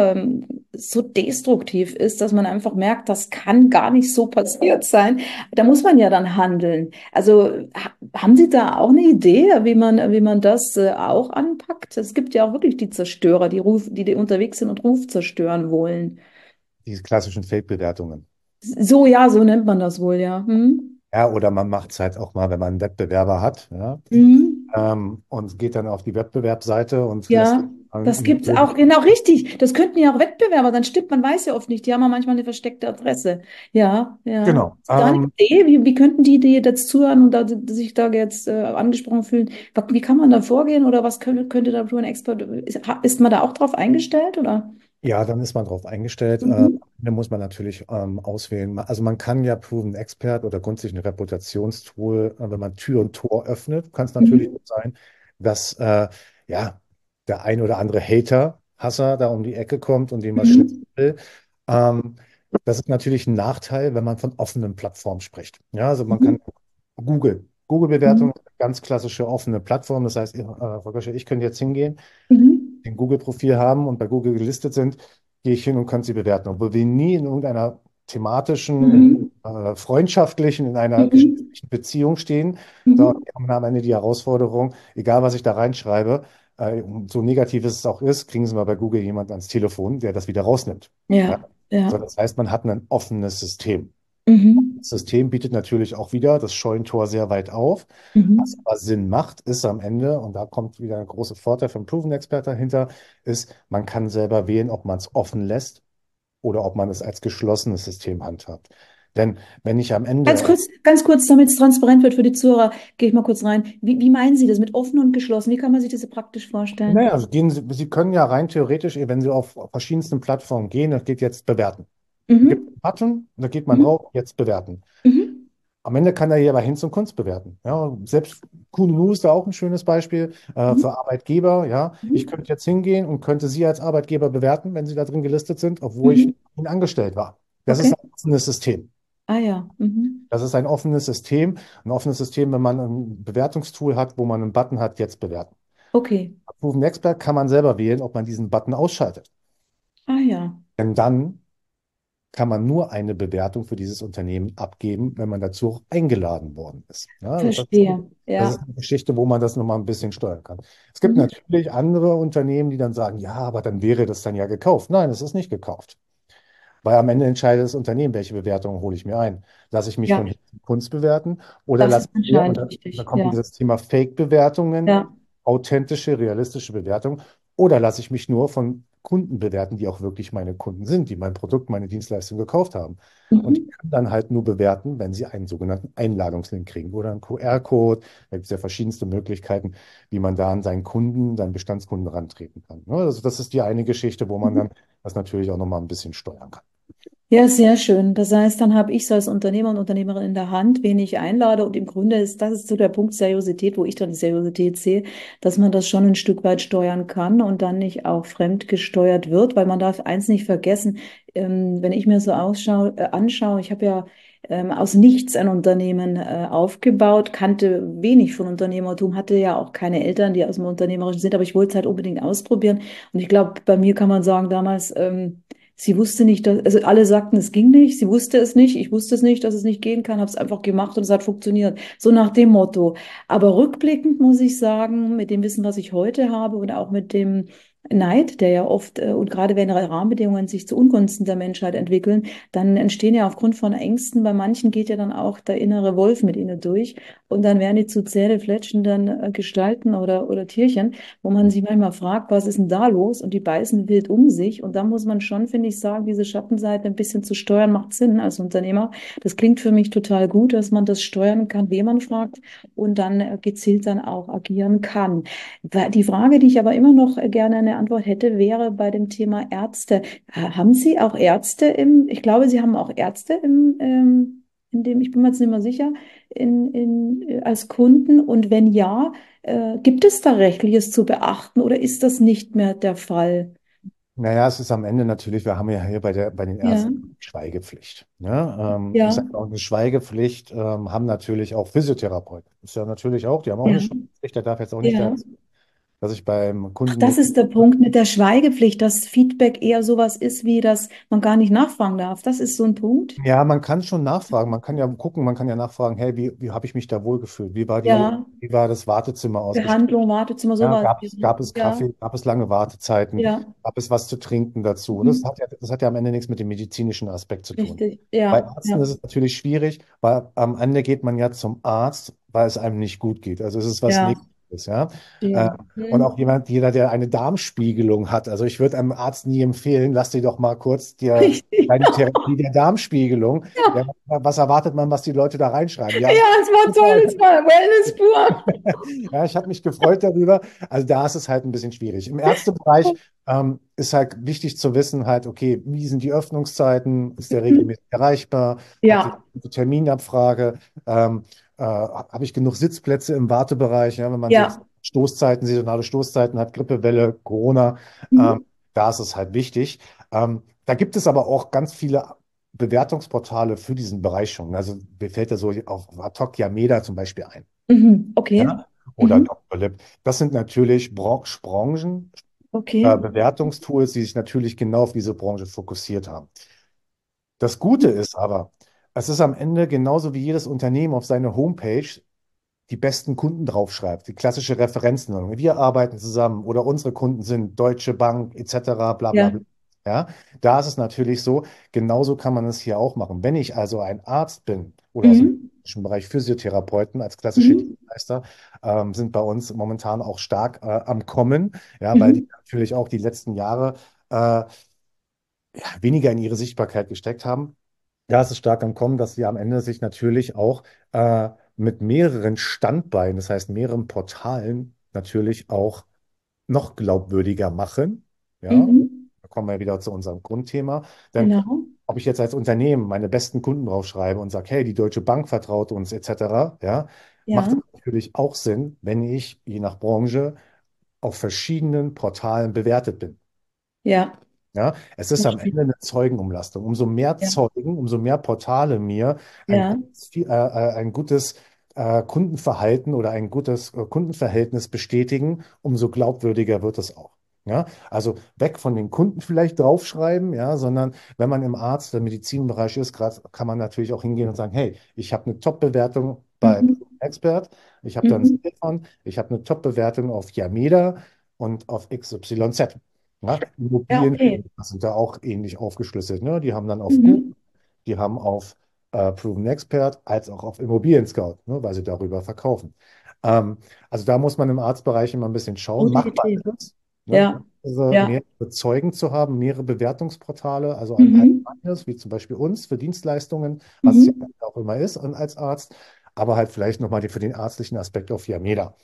so destruktiv ist, dass man einfach merkt, das kann gar nicht so passiert sein. Da muss man ja dann handeln. Also haben Sie da auch eine Idee, wie man das auch anpackt? Es gibt ja auch wirklich die Zerstörer, die unterwegs sind und Ruf zerstören wollen. Diese klassischen Fake-Bewertungen. So, ja, so nennt man das wohl, ja. Hm? Ja, oder man macht es halt auch mal, wenn man einen Wettbewerber hat, ja, Mhm. und geht dann auf die Wettbewerbsseite und lässt Ja, das gibt's auch, genau richtig. Das könnten ja auch Wettbewerber, dann stimmt, man weiß ja oft nicht, die haben ja manchmal eine versteckte Adresse. Ja, ja. genau. Ist da eine Idee? Wie könnten die jetzt zuhören und sich da jetzt angesprochen fühlen? Wie kann man da vorgehen oder was könnte da tun, ein Expert? Ist man da auch drauf eingestellt oder? Ja, dann ist man darauf eingestellt. Mhm. Dann muss man natürlich auswählen. Also man kann ja Proven Expert oder grundsätzlich ein Reputationstool, wenn man Tür und Tor öffnet, kann es natürlich Mhm. so sein, dass ja, der ein oder andere Hater, Hasser da um die Ecke kommt und dem was Schlechtes Mhm. will. Ähm, Das ist natürlich ein Nachteil, wenn man von offenen Plattformen spricht. Ja, also man kann Mhm. Google-Bewertung Mhm. ist eine ganz klassische offene Plattform. Das heißt, Frau Gösche, ich könnte jetzt hingehen, Mhm. ein Google-Profil haben und bei Google gelistet sind, gehe ich hin und kann sie bewerten. Obwohl wir nie in irgendeiner thematischen, Mhm. freundschaftlichen, in einer Mhm. geschäftlichen Beziehung stehen, sondern Mhm. wir haben am Ende die Herausforderung, egal was ich da reinschreibe, so negativ es auch ist, kriegen Sie mal bei Google jemand ans Telefon, der das wieder rausnimmt. Ja? Ja, So, ja. das heißt, man hat ein offenes System. Mhm. Das System bietet natürlich auch wieder das Scheunentor sehr weit auf. Was Mhm. aber Sinn macht, ist am Ende, und da kommt wieder ein großer Vorteil vom Proven Expert dahinter, ist, man kann selber wählen, ob man es offen lässt oder ob man es als geschlossenes System handhabt. Denn wenn ich am Ende, Ganz kurz, damit es transparent wird für die Zuhörer, gehe ich mal kurz rein. Wie meinen Sie das mit offen und geschlossen? Wie kann man sich das so praktisch vorstellen? naja, also Sie können ja rein theoretisch, wenn Sie auf verschiedensten Plattformen gehen, da geht jetzt bewerten. Da gibt es Mhm. einen Button, da geht man Mhm. drauf, jetzt bewerten. Mhm. Am Ende kann er hier aber Hinz und Kunst bewerten. Ja, selbst Kununu ist da auch ein schönes Beispiel Mhm. für Arbeitgeber. Ja, ich Mhm. könnte jetzt hingehen und könnte Sie als Arbeitgeber bewerten, wenn Sie da drin gelistet sind, obwohl ich Mhm. Ihnen angestellt war. Das ist Okay. ein offenes System. Ah ja. Mhm. Das ist ein offenes System. Ein offenes System, wenn man ein Bewertungstool hat, wo man einen Button hat, jetzt bewerten. Okay. Bei Proven Expert kann man selber wählen, ob man diesen Button ausschaltet. Ah ja. Denn dann kann man nur eine Bewertung für dieses Unternehmen abgeben, wenn man dazu auch eingeladen worden ist. Ja, also Verstehe. das ist Ja. eine Geschichte, wo man das nochmal ein bisschen steuern kann. Es gibt Mhm. natürlich andere Unternehmen, die dann sagen, ja, aber dann wäre das dann ja gekauft. Nein, es ist nicht gekauft. Weil am Ende entscheidet das Unternehmen, welche Bewertung hole ich mir ein. Lasse ich mich Ja, von Kunst bewerten oder das lasse ist ich mir, und anscheinend da wichtig. kommt Ja. wieder das Thema Fake-Bewertungen, Ja. authentische, realistische Bewertung, oder lasse ich mich nur von Kunden bewerten, die auch wirklich meine Kunden sind, die mein Produkt, meine Dienstleistung gekauft haben. Und die Mhm. können dann halt nur bewerten, wenn sie einen sogenannten Einladungslink kriegen oder einen QR-Code. Da gibt es ja verschiedenste Möglichkeiten, wie man da an seinen Kunden, seinen Bestandskunden rantreten kann. Ne? Also das ist die eine Geschichte, wo man Mhm. dann das natürlich auch nochmal ein bisschen steuern kann. Ja, sehr schön. Das heißt, dann habe ich so als Unternehmer und Unternehmerin in der Hand, wen ich einlade. Und im Grunde das ist so der Punkt Seriosität, wo ich dann die Seriosität sehe, dass man das schon ein Stück weit steuern kann und dann nicht auch fremdgesteuert wird, weil man darf eins nicht vergessen, wenn ich mir so anschaue, ich habe ja aus nichts ein Unternehmen aufgebaut, kannte wenig von Unternehmertum, hatte ja auch keine Eltern, die aus dem Unternehmerischen sind, aber ich wollte es halt unbedingt ausprobieren. Und ich glaube, bei mir kann man sagen, damals, sie wusste nicht, also alle sagten, es ging nicht, sie wusste es nicht, ich wusste es nicht, dass es nicht gehen kann, habe es einfach gemacht und es hat funktioniert. So nach dem Motto. Aber rückblickend muss ich sagen, mit dem Wissen, was ich heute habe und auch mit dem Neid, der ja oft und gerade wenn Rahmenbedingungen sich zu Ungunsten der Menschheit entwickeln, dann entstehen ja aufgrund von Ängsten, bei manchen geht ja dann auch der innere Wolf mit ihnen durch und dann werden die zu zähnefletschenden Gestalten oder Tierchen, wo man sich manchmal fragt, was ist denn da los? Und die beißen wild um sich. Und da muss man schon, finde ich, sagen, diese Schattenseite ein bisschen zu steuern, macht Sinn als Unternehmer. Das klingt für mich total gut, dass man das steuern kann, wen man fragt und dann gezielt dann auch agieren kann. Die Frage, die ich aber immer noch gerne eine Antwort hätte, wäre bei dem Thema Ärzte. Haben Sie auch Ärzte ich glaube, Sie haben auch Ärzte in dem, ich bin mir jetzt nicht mehr sicher, als Kunden. Und wenn ja, gibt es da Rechtliches zu beachten oder ist das nicht mehr der Fall? Naja, es ist am Ende natürlich, wir haben ja hier bei den Ja, Ärzten Schweigepflicht. Ne? Ist ja, ja auch eine Schweigepflicht, haben natürlich auch Physiotherapeuten. Ist ja natürlich auch, die haben auch eine ja, Schweigepflicht, der darf jetzt auch nicht ja. erzählen, dass ich beim Ach, Kunden das nicht. ist der Punkt mit der Schweigepflicht, dass Feedback eher sowas ist, wie dass man gar nicht nachfragen darf. Das ist so ein Punkt. Ja, man kann schon nachfragen, man kann ja gucken, man kann ja nachfragen, hey, wie habe ich mich da wohlgefühlt? Ja, Wie war das Wartezimmer ausgestattet? Behandlung, Wartezimmer, Ja, sowas. gab es Ja, Kaffee, gab es lange Wartezeiten, ja, gab es was zu trinken dazu? mhm. Das hat ja am Ende nichts mit dem medizinischen Aspekt zu tun. Richtig. Bei Ja, Ärzten ja, ist es natürlich schwierig, weil am Ende geht man ja zum Arzt, weil es einem nicht gut geht. Also es ist was ja, Negatives, ja. Äh, verstehe. und auch Mhm. jeder, der eine Darmspiegelung hat, also ich würde einem Arzt nie empfehlen, lass dir doch mal kurz Richtig. deine Therapie der Darmspiegelung. Ja, Ja, was erwartet man, was die Leute da reinschreiben? Ja, ja, es war toll, es war Wellness pur. ja, ich habe mich gefreut darüber. Also da ist es halt ein bisschen schwierig. Im Ärztebereich ist halt wichtig zu wissen, halt, okay, wie sind die Öffnungszeiten? Ist der Mhm. regelmäßig erreichbar? Hat die Ja, Terminabfrage? Habe ich genug Sitzplätze im Wartebereich? Ja, wenn man so ja. Stoßzeiten, saisonale Stoßzeiten hat, Grippewelle, Corona, ähm, Mhm. da ist es halt wichtig. Da gibt es aber auch ganz viele Bewertungsportale für diesen Bereich schon. Also mir fällt da so auf ad hoc Yameda zum Beispiel ein. Mhm. Okay. Ja? Oder Mhm. Dr. Lip. Das sind natürlich Okay. Bewertungstools, die sich natürlich genau auf diese Branche fokussiert haben. Das Gute ist aber, es ist am Ende genauso wie jedes Unternehmen auf seine Homepage die besten Kunden draufschreibt, die klassische Referenznennung. Wir arbeiten zusammen oder unsere Kunden sind Deutsche Bank etc. bla bla Ja. bla. Ja, da ist es natürlich so, genauso kann man es hier auch machen. Wenn ich also ein Arzt bin oder aus dem Mhm. medizinischen Bereich Physiotherapeuten als klassische Mhm. Dienstleister, sind bei uns momentan auch stark am Kommen, ja, weil die Mhm. natürlich auch die letzten Jahre ja, weniger in ihre Sichtbarkeit gesteckt haben. Ja, es ist stark am Kommen, dass sie am Ende sich natürlich auch mit mehreren Standbeinen, das heißt mehreren Portalen, natürlich auch noch glaubwürdiger machen. Ja, Mhm. da kommen wir wieder zu unserem Grundthema. Denn Genau. ob ich jetzt als Unternehmen meine besten Kunden draufschreibe und sage, hey, die Deutsche Bank vertraut uns etc., ja, macht Ja. es natürlich auch Sinn, wenn ich je nach Branche auf verschiedenen Portalen bewertet bin. Ja. Ja, es ist am Verstehe. Ende eine Zeugenumlastung. Umso mehr Ja. Zeugen, umso mehr Portale mir Ja. ein gutes Kundenverhalten oder ein gutes Kundenverhältnis bestätigen, umso glaubwürdiger wird es auch. Ja, also weg von den Kunden vielleicht draufschreiben, ja, sondern wenn man im Arzt- oder Medizinbereich ist, grad, kann man natürlich auch hingehen und sagen, hey, ich habe eine Top-Bewertung bei Mhm. Expert, ich habe dann Mhm. Stefan, ich habe eine Top-Bewertung auf Yameda und auf XYZ. Ja, Ja, Immobilien okay. sind da auch ähnlich aufgeschlüsselt. Ne? Die haben dann auf Google, Mhm. die haben auf Proven Expert als auch auf Immobilien Scout, ne? Weil sie darüber verkaufen. Also da muss man im Arztbereich immer ein bisschen schauen. Gute Machbar Idee. ist es, ne? Ja. Also Ja. mehrere Zeugen zu haben, mehrere Bewertungsportale, also ein Mhm. allgemeines, wie zum Beispiel uns für Dienstleistungen, was es ja Mhm. auch immer ist und als Arzt, aber halt vielleicht nochmal für den ärztlichen Aspekt auf Yameda.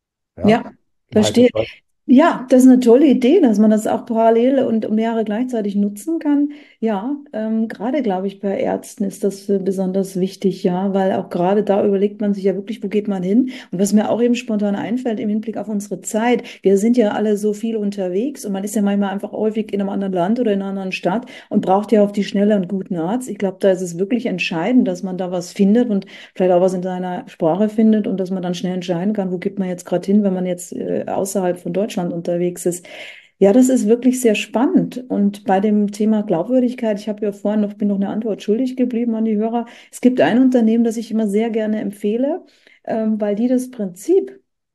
Ja? Ja. Um halt die Verstehe. Leute. Ja, das ist eine tolle Idee, dass man das auch parallel und mehrere gleichzeitig nutzen kann. Ja, gerade glaube ich, bei Ärzten ist das besonders wichtig, ja, weil auch gerade da überlegt man sich ja wirklich, wo geht man hin? Und was mir auch eben spontan einfällt im Hinblick auf unsere Zeit, wir sind ja alle so viel unterwegs und man ist ja manchmal einfach häufig in einem anderen Land oder in einer anderen Stadt und braucht ja auf die Schnelle einen guten Arzt. Ich glaube, da ist es wirklich entscheidend, dass man da was findet und vielleicht auch was in seiner Sprache findet und dass man dann schnell entscheiden kann, wo geht man jetzt gerade hin, wenn man jetzt außerhalb von Deutschland unterwegs ist. Ja, das ist wirklich sehr spannend. Und bei dem Thema Glaubwürdigkeit, ich habe ja vorhin noch, bin noch eine Antwort schuldig geblieben an die Hörer. Es gibt ein Unternehmen, das ich immer sehr gerne empfehle, weil die das Prinzip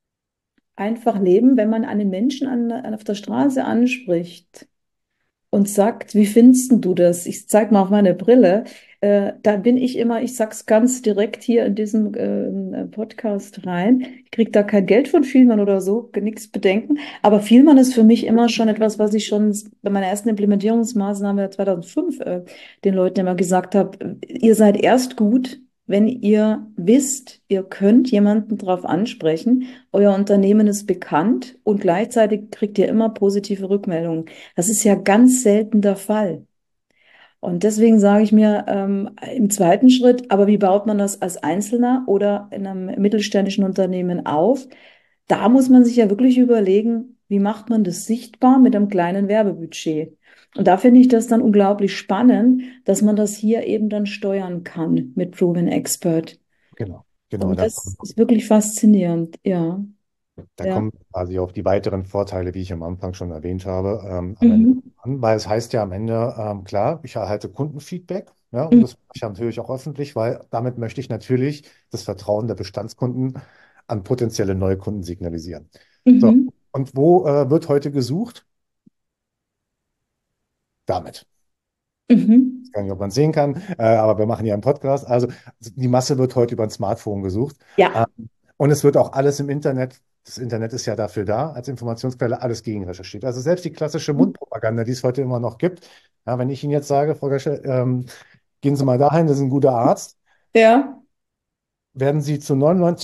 einfach leben, wenn man einen Menschen auf der Straße anspricht und sagt, wie findest denn du das? Ich zeig mal auf meine Brille. Da bin ich immer, ich sag's ganz direkt hier in diesem Podcast rein. Ich kriege da kein Geld von Vielmann oder so, nichts bedenken. Aber Vielmann ist für mich immer schon etwas, was ich schon bei meiner ersten Implementierungsmaßnahme 2005 den Leuten immer gesagt habe. Ihr seid erst gut, wenn ihr wisst, ihr könnt jemanden darauf ansprechen. Euer Unternehmen ist bekannt und gleichzeitig kriegt ihr immer positive Rückmeldungen. Das ist ja ganz selten der Fall. Und deswegen sage ich mir im zweiten Schritt, aber wie baut man das als Einzelner oder in einem mittelständischen Unternehmen auf? Da muss man sich ja wirklich überlegen, Wie macht man das sichtbar mit einem kleinen Werbebudget? Und da finde ich das dann unglaublich spannend, dass man das hier eben dann steuern kann mit Proven Expert. Genau, genau. Und das ist wirklich faszinierend. Ja, Da ja. kommen quasi auf die weiteren Vorteile, wie ich am Anfang schon erwähnt habe, am Ende Mhm. an, weil es heißt ja am Ende, klar, ich erhalte Kundenfeedback, ja, und Mhm. das mache ich ja natürlich auch öffentlich, weil damit möchte ich natürlich das Vertrauen der Bestandskunden an potenzielle neue Kunden signalisieren. So, Mhm. und wo wird heute gesucht? Damit. Mhm. Ich weiß nicht, ob man es sehen kann, aber wir machen ja einen Podcast. Also die Masse wird heute über ein Smartphone gesucht. Ja. Ähm, und es wird auch alles im Internet, das Internet ist ja dafür da, als Informationsquelle, alles gegen recherchiert. Also selbst die klassische Mundpropaganda, die es heute immer noch gibt. Ja, wenn ich Ihnen jetzt sage, Frau Göschel, gehen Sie mal dahin, das ist ein guter Arzt, Ja, werden Sie zu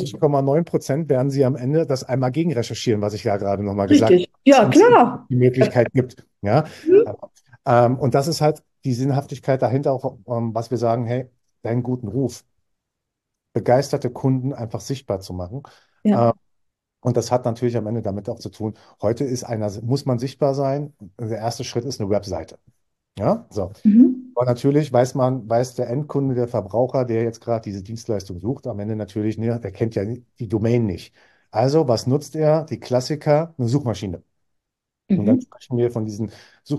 99,9% werden Sie am Ende das einmal gegen recherchieren, was ich ja gerade nochmal gesagt habe, richtig. Ja, dass es klar. die Möglichkeit gibt. Ja? Mhm. Und das ist halt die Sinnhaftigkeit dahinter, auch, was wir sagen, hey, deinen guten Ruf, begeisterte Kunden einfach sichtbar zu machen. Ja. Ähm, und das hat natürlich am Ende damit auch zu tun, heute ist einer, muss man sichtbar sein. Der erste Schritt ist eine Webseite. Ja, so. Mhm. Aber natürlich weiß der Endkunde, der Verbraucher, der jetzt gerade diese Dienstleistung sucht, am Ende natürlich, ne, der kennt ja die Domain nicht. Also, was nutzt er? Die Klassiker, eine Suchmaschine. Und dann Mhm. sprechen wir von diesen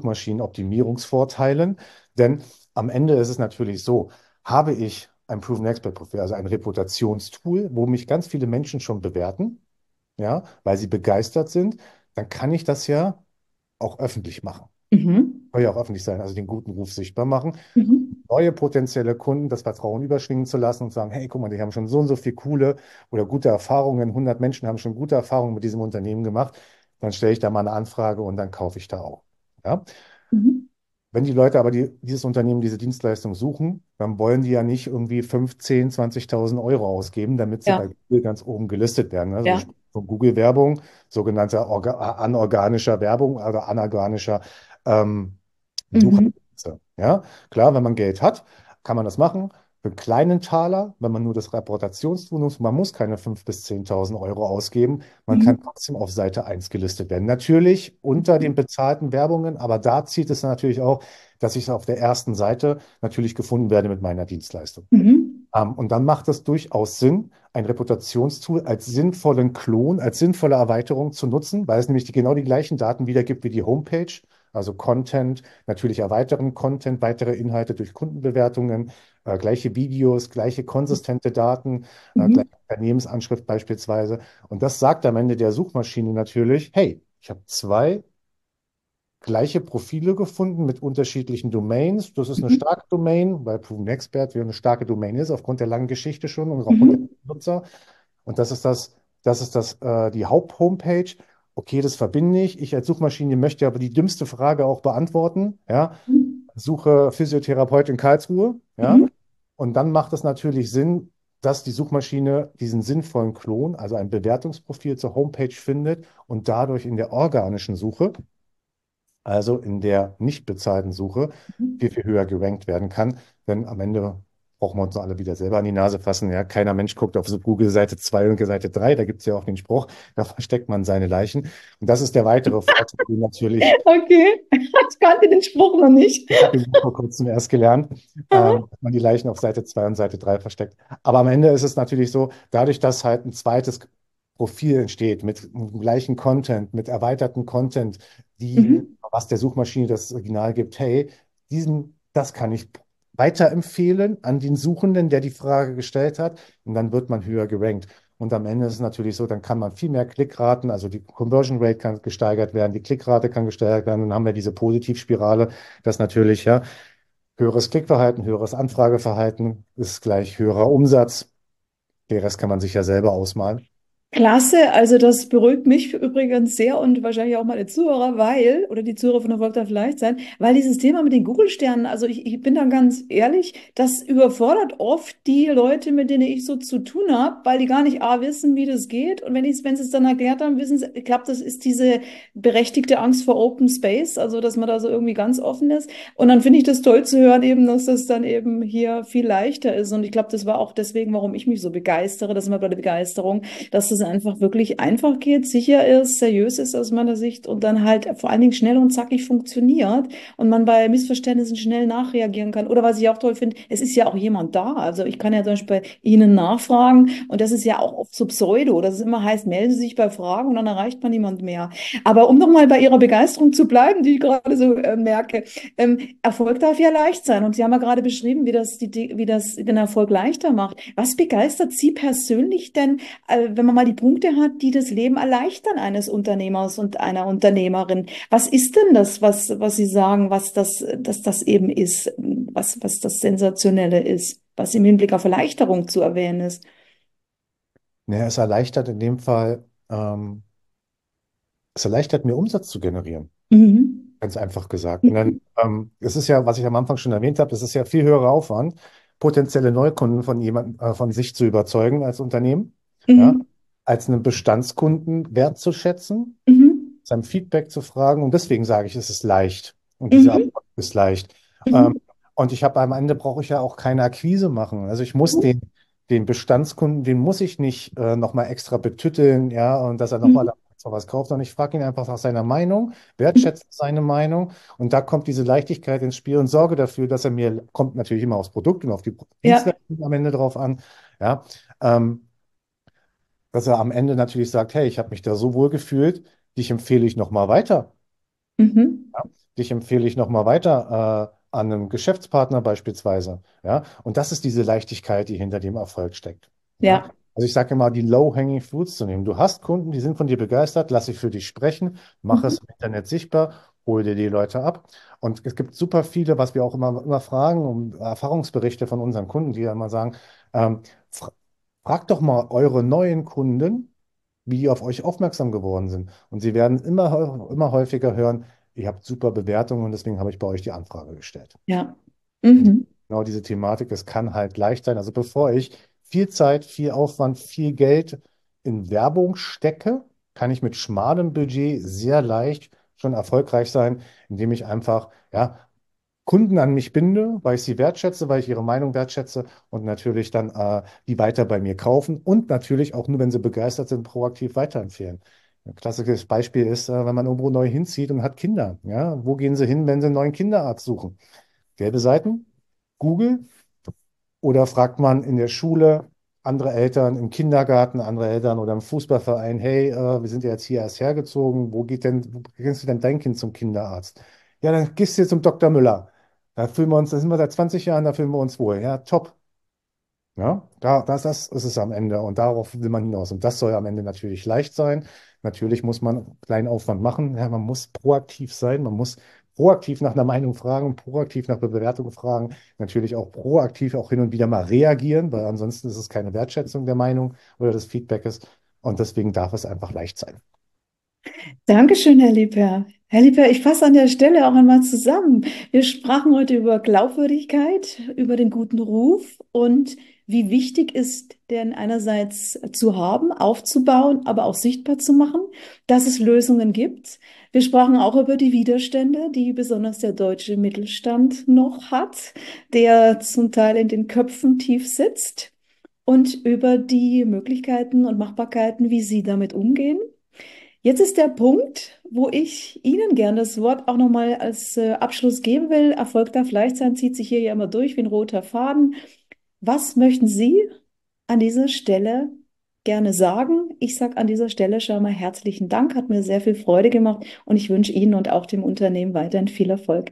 Suchmaschinenoptimierungsvorteilen. Denn am Ende ist es natürlich so, habe ich ein Proven Expert Profil, also ein Reputationstool, wo mich ganz viele Menschen schon bewerten, ja, weil sie begeistert sind, dann kann ich das ja auch öffentlich machen. Mhm. Soll ja auch öffentlich sein, also den guten Ruf sichtbar machen, Mhm. neue potenzielle Kunden das Vertrauen überschwingen zu lassen und sagen, hey, guck mal, die haben schon so und so viel coole oder gute Erfahrungen, 100 Menschen haben schon gute Erfahrungen mit diesem Unternehmen gemacht, dann stelle ich da mal eine Anfrage und dann kaufe ich da auch. Ja? Mhm. Wenn die Leute aber dieses Unternehmen, diese Dienstleistung suchen, dann wollen die ja nicht irgendwie 5, 10, 20.000 Euro ausgeben, damit sie Ja, bei Google ganz oben gelistet werden. Also wir ja. sprechen von Google-Werbung, sogenannter anorganischer Werbung oder anorganischer ähm, Mhm. Suchergebnisse. Ja, klar, wenn man Geld hat, kann man das machen. Für einen kleinen Taler, wenn man nur das Reputationstool nutzt, man muss keine 5.000 bis 10.000 Euro ausgeben. Man kann Mhm. trotzdem auf Seite eins gelistet werden. Natürlich unter den bezahlten Werbungen, aber da zieht es natürlich auch, dass ich auf der ersten Seite natürlich gefunden werde mit meiner Dienstleistung. Mhm. Und dann macht es durchaus Sinn, ein Reputationstool als sinnvollen Klon, als sinnvolle Erweiterung zu nutzen, weil es nämlich genau die gleichen Daten wiedergibt wie die Homepage, also Content, natürlich erweiteren Content, weitere Inhalte durch Kundenbewertungen, gleiche Videos, gleiche konsistente Daten, Mhm. gleiche Unternehmensanschrift beispielsweise. Und das sagt am Ende der Suchmaschine natürlich, hey, ich habe zwei gleiche Profile gefunden mit unterschiedlichen Domains. Das ist eine Mhm. starke Domain, weil Proven Expert wie eine starke Domain ist, aufgrund der langen Geschichte schon und aufgrund der Mhm. Nutzer. Und die Haupt-Homepage. Okay, das verbinde ich. Ich als Suchmaschine möchte aber die dümmste Frage auch beantworten. Ja, Mhm. suche Physiotherapeut in Karlsruhe. Ja, Mhm. und dann macht es natürlich Sinn, dass die Suchmaschine diesen sinnvollen Klon, also ein Bewertungsprofil zur Homepage findet und dadurch in der organischen Suche, also in der nicht bezahlten Suche, viel, viel höher gerankt werden kann. Denn am Ende brauchen wir uns alle wieder selber an die Nase fassen. Ja, keiner Mensch guckt auf so Google Seite 2 und Seite 3. Da gibt es ja auch den Spruch, da versteckt man seine Leichen. Und das ist der weitere Vorteil, den natürlich, Okay, ich kannte den Spruch noch nicht. ich habe ihn vor kurzem erst gelernt, dass man die Leichen auf Seite 2 und Seite 3 versteckt. Aber am Ende ist es natürlich so, dadurch, dass halt ein zweites Profil entsteht mit dem gleichen Content, mit erweiterten Content, die, Mhm. was der Suchmaschine das Signal gibt, hey, das kann ich weiterempfehlen an den Suchenden, der die Frage gestellt hat, und dann wird man höher gerankt. Und am Ende ist es natürlich so, dann kann man viel mehr Klickraten, also die Conversion Rate kann gesteigert werden, die Klickrate kann gesteigert werden, und dann haben wir diese Positivspirale, dass natürlich, ja, höheres Klickverhalten, höheres Anfrageverhalten ist gleich höherer Umsatz. Den Rest kann man sich ja selber ausmalen. Klasse, also das beruhigt mich übrigens sehr und wahrscheinlich auch meine Zuhörer, weil, oder die Zuhörer von Erfolg darf leicht sein, weil dieses Thema mit den Google-Sternen, also ich bin da ganz ehrlich, das überfordert oft die Leute, mit denen ich so zu tun habe, weil die gar nicht A wissen, wie das geht. Und wenn sie es dann erklärt haben, wissen sie, ich glaube, das ist diese berechtigte Angst vor Open Space, also dass man da so irgendwie ganz offen ist. Und dann finde ich das toll zu hören, eben, dass das dann eben hier viel leichter ist. Und ich glaube, das war auch deswegen, warum ich mich so begeistere, das ist immer bei der Begeisterung, dass das einfach wirklich einfach geht, sicher ist, seriös ist aus meiner Sicht und dann halt vor allen Dingen schnell und zackig funktioniert und man bei Missverständnissen schnell nachreagieren kann. Oder was ich auch toll finde, es ist ja auch jemand da. Also ich kann ja zum Beispiel bei Ihnen nachfragen und das ist ja auch oft so Pseudo, dass es immer heißt, melden Sie sich bei Fragen und dann erreicht man niemand mehr. Aber um nochmal bei Ihrer Begeisterung zu bleiben, die ich gerade so merke, Erfolg darf ja leicht sein. Und Sie haben ja gerade beschrieben, wie das den Erfolg leichter macht. Was begeistert Sie persönlich denn, wenn man mal die Punkte hat, die das Leben erleichtern eines Unternehmers und einer Unternehmerin? Was ist denn das, was Sie sagen, dass das eben ist, was das Sensationelle ist, was im Hinblick auf Erleichterung zu erwähnen ist? Naja, es erleichtert mir Umsatz zu generieren. Mhm. Ganz einfach gesagt. Und dann, es ist ja, was ich am Anfang schon erwähnt habe, es ist ja viel höherer Aufwand, potenzielle Neukunden von jemandem, von sich zu überzeugen als Unternehmen, ja, Mhm. als einen Bestandskunden wertzuschätzen, Mhm. seinem Feedback zu fragen. Und deswegen sage ich, es ist leicht. Und diese Mhm. Abfrage ist leicht. Ähm, Mhm. und ich habe am Ende brauche ich ja auch keine Akquise machen. Also ich muss den Bestandskunden, den muss ich nicht nochmal extra betütteln, ja, und dass er nochmal Mhm. da was kauft, sondern ich frage ihn einfach nach seiner Meinung, Mhm. wertschätze seine Meinung und da kommt diese Leichtigkeit ins Spiel und sorge dafür, dass er mir, kommt natürlich immer aufs Produkt und auf die Ja. Dienstleistung am Ende drauf an, ja, ähm, dass er am Ende natürlich sagt, hey, ich habe mich da so wohl gefühlt, dich empfehle ich nochmal weiter. Mhm. Ja? Dich empfehle ich nochmal weiter an einen Geschäftspartner beispielsweise. Ja? Und das ist diese Leichtigkeit, die hinter dem Erfolg steckt. Ja? Ja. Also ich sage immer, die Low-Hanging Fruits zu nehmen. Du hast Kunden, die sind von dir begeistert, lass sie für dich sprechen, mach Mhm. es im Internet sichtbar, hol dir die Leute ab. Und es gibt super viele, was wir auch immer fragen, um Erfahrungsberichte von unseren Kunden, die ja immer sagen, ähm, fra fragt doch mal eure neuen Kunden, wie die auf euch aufmerksam geworden sind. Und sie werden immer häufiger hören, ihr habt super Bewertungen und deswegen habe ich bei euch die Anfrage gestellt. Ja. Und Mhm. genau diese Thematik, es kann halt leicht sein. Also bevor ich viel Zeit, viel Aufwand, viel Geld in Werbung stecke, kann ich mit schmalem Budget sehr leicht schon erfolgreich sein, indem ich einfach ja, Kunden an mich binde, weil ich sie wertschätze, weil ich ihre Meinung wertschätze und natürlich dann die weiter bei mir kaufen und natürlich auch nur, wenn sie begeistert sind, proaktiv weiterempfehlen. Ein klassisches Beispiel ist, wenn man irgendwo neu hinzieht und hat Kinder. Ja? Wo gehen sie hin, wenn sie einen neuen Kinderarzt suchen? Gelbe Seiten, Google oder fragt man in der Schule andere Eltern im Kindergarten, andere Eltern oder im Fußballverein, hey, wir sind ja jetzt hier erst hergezogen, wo bringst du denn dein Kind zum Kinderarzt? Ja, dann gehst du zum Dr. Müller. Da sind wir seit 20 Jahren, da fühlen wir uns wohl. Ja, top. Ja, das ist es am Ende und darauf will man hinaus. Und das soll am Ende natürlich leicht sein. Natürlich muss man einen kleinen Aufwand machen. Ja, man muss proaktiv sein. Man muss proaktiv nach einer Meinung fragen, proaktiv nach einer Bewertung fragen. Natürlich auch proaktiv auch hin und wieder mal reagieren, weil ansonsten ist es keine Wertschätzung der Meinung oder des Feedbacks. Und deswegen darf es einfach leicht sein. Dankeschön, Herr Liebherr. Herr Liebherr, ich fasse an der Stelle auch einmal zusammen. Wir sprachen heute über Glaubwürdigkeit, über den guten Ruf und wie wichtig ist denn einerseits zu haben, aufzubauen, aber auch sichtbar zu machen, dass es Lösungen gibt. Wir sprachen auch über die Widerstände, die besonders der deutsche Mittelstand noch hat, der zum Teil in den Köpfen tief sitzt und über die Möglichkeiten und Machbarkeiten, wie Sie damit umgehen. Jetzt ist der Punkt, wo ich Ihnen gern das Wort auch nochmal als Abschluss geben will. Erfolg darf leicht sein, zieht sich hier ja immer durch wie ein roter Faden. Was möchten Sie an dieser Stelle gerne sagen? Ich sage an dieser Stelle schon mal herzlichen Dank, hat mir sehr viel Freude gemacht und ich wünsche Ihnen und auch dem Unternehmen weiterhin viel Erfolg.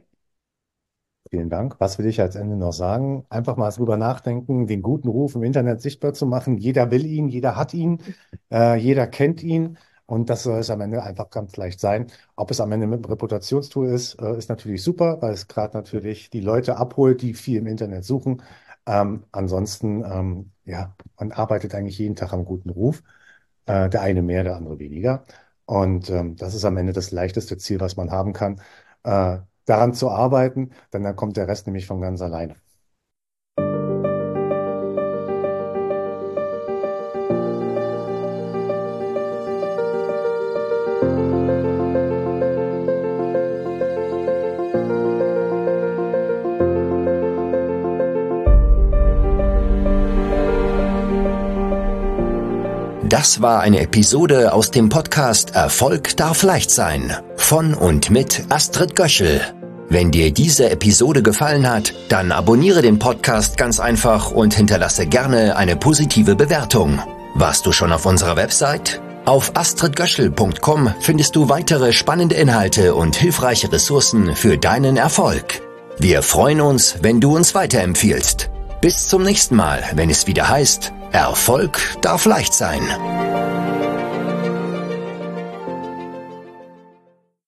Vielen Dank. Was will ich als Ende noch sagen? Einfach mal drüber nachdenken, den guten Ruf im Internet sichtbar zu machen. Jeder will ihn, jeder hat ihn, jeder kennt ihn. Und das soll es am Ende einfach ganz leicht sein. Ob es am Ende mit einem Reputationstool ist, ist natürlich super, weil es gerade natürlich die Leute abholt, die viel im Internet suchen. Ansonsten, ja, man arbeitet eigentlich jeden Tag am guten Ruf. Der eine mehr, der andere weniger. Und das ist am Ende das leichteste Ziel, was man haben kann. Daran zu arbeiten, denn dann kommt der Rest nämlich von ganz alleine. Das war eine Episode aus dem Podcast Erfolg darf leicht sein von und mit Astrid Göschel. Wenn dir diese Episode gefallen hat, dann abonniere den Podcast ganz einfach und hinterlasse gerne eine positive Bewertung. Warst du schon auf unserer Website? Auf astridgöschel.com findest du weitere spannende Inhalte und hilfreiche Ressourcen für deinen Erfolg. Wir freuen uns, wenn du uns weiterempfiehlst. Bis zum nächsten Mal, wenn es wieder heißt, Erfolg darf leicht sein.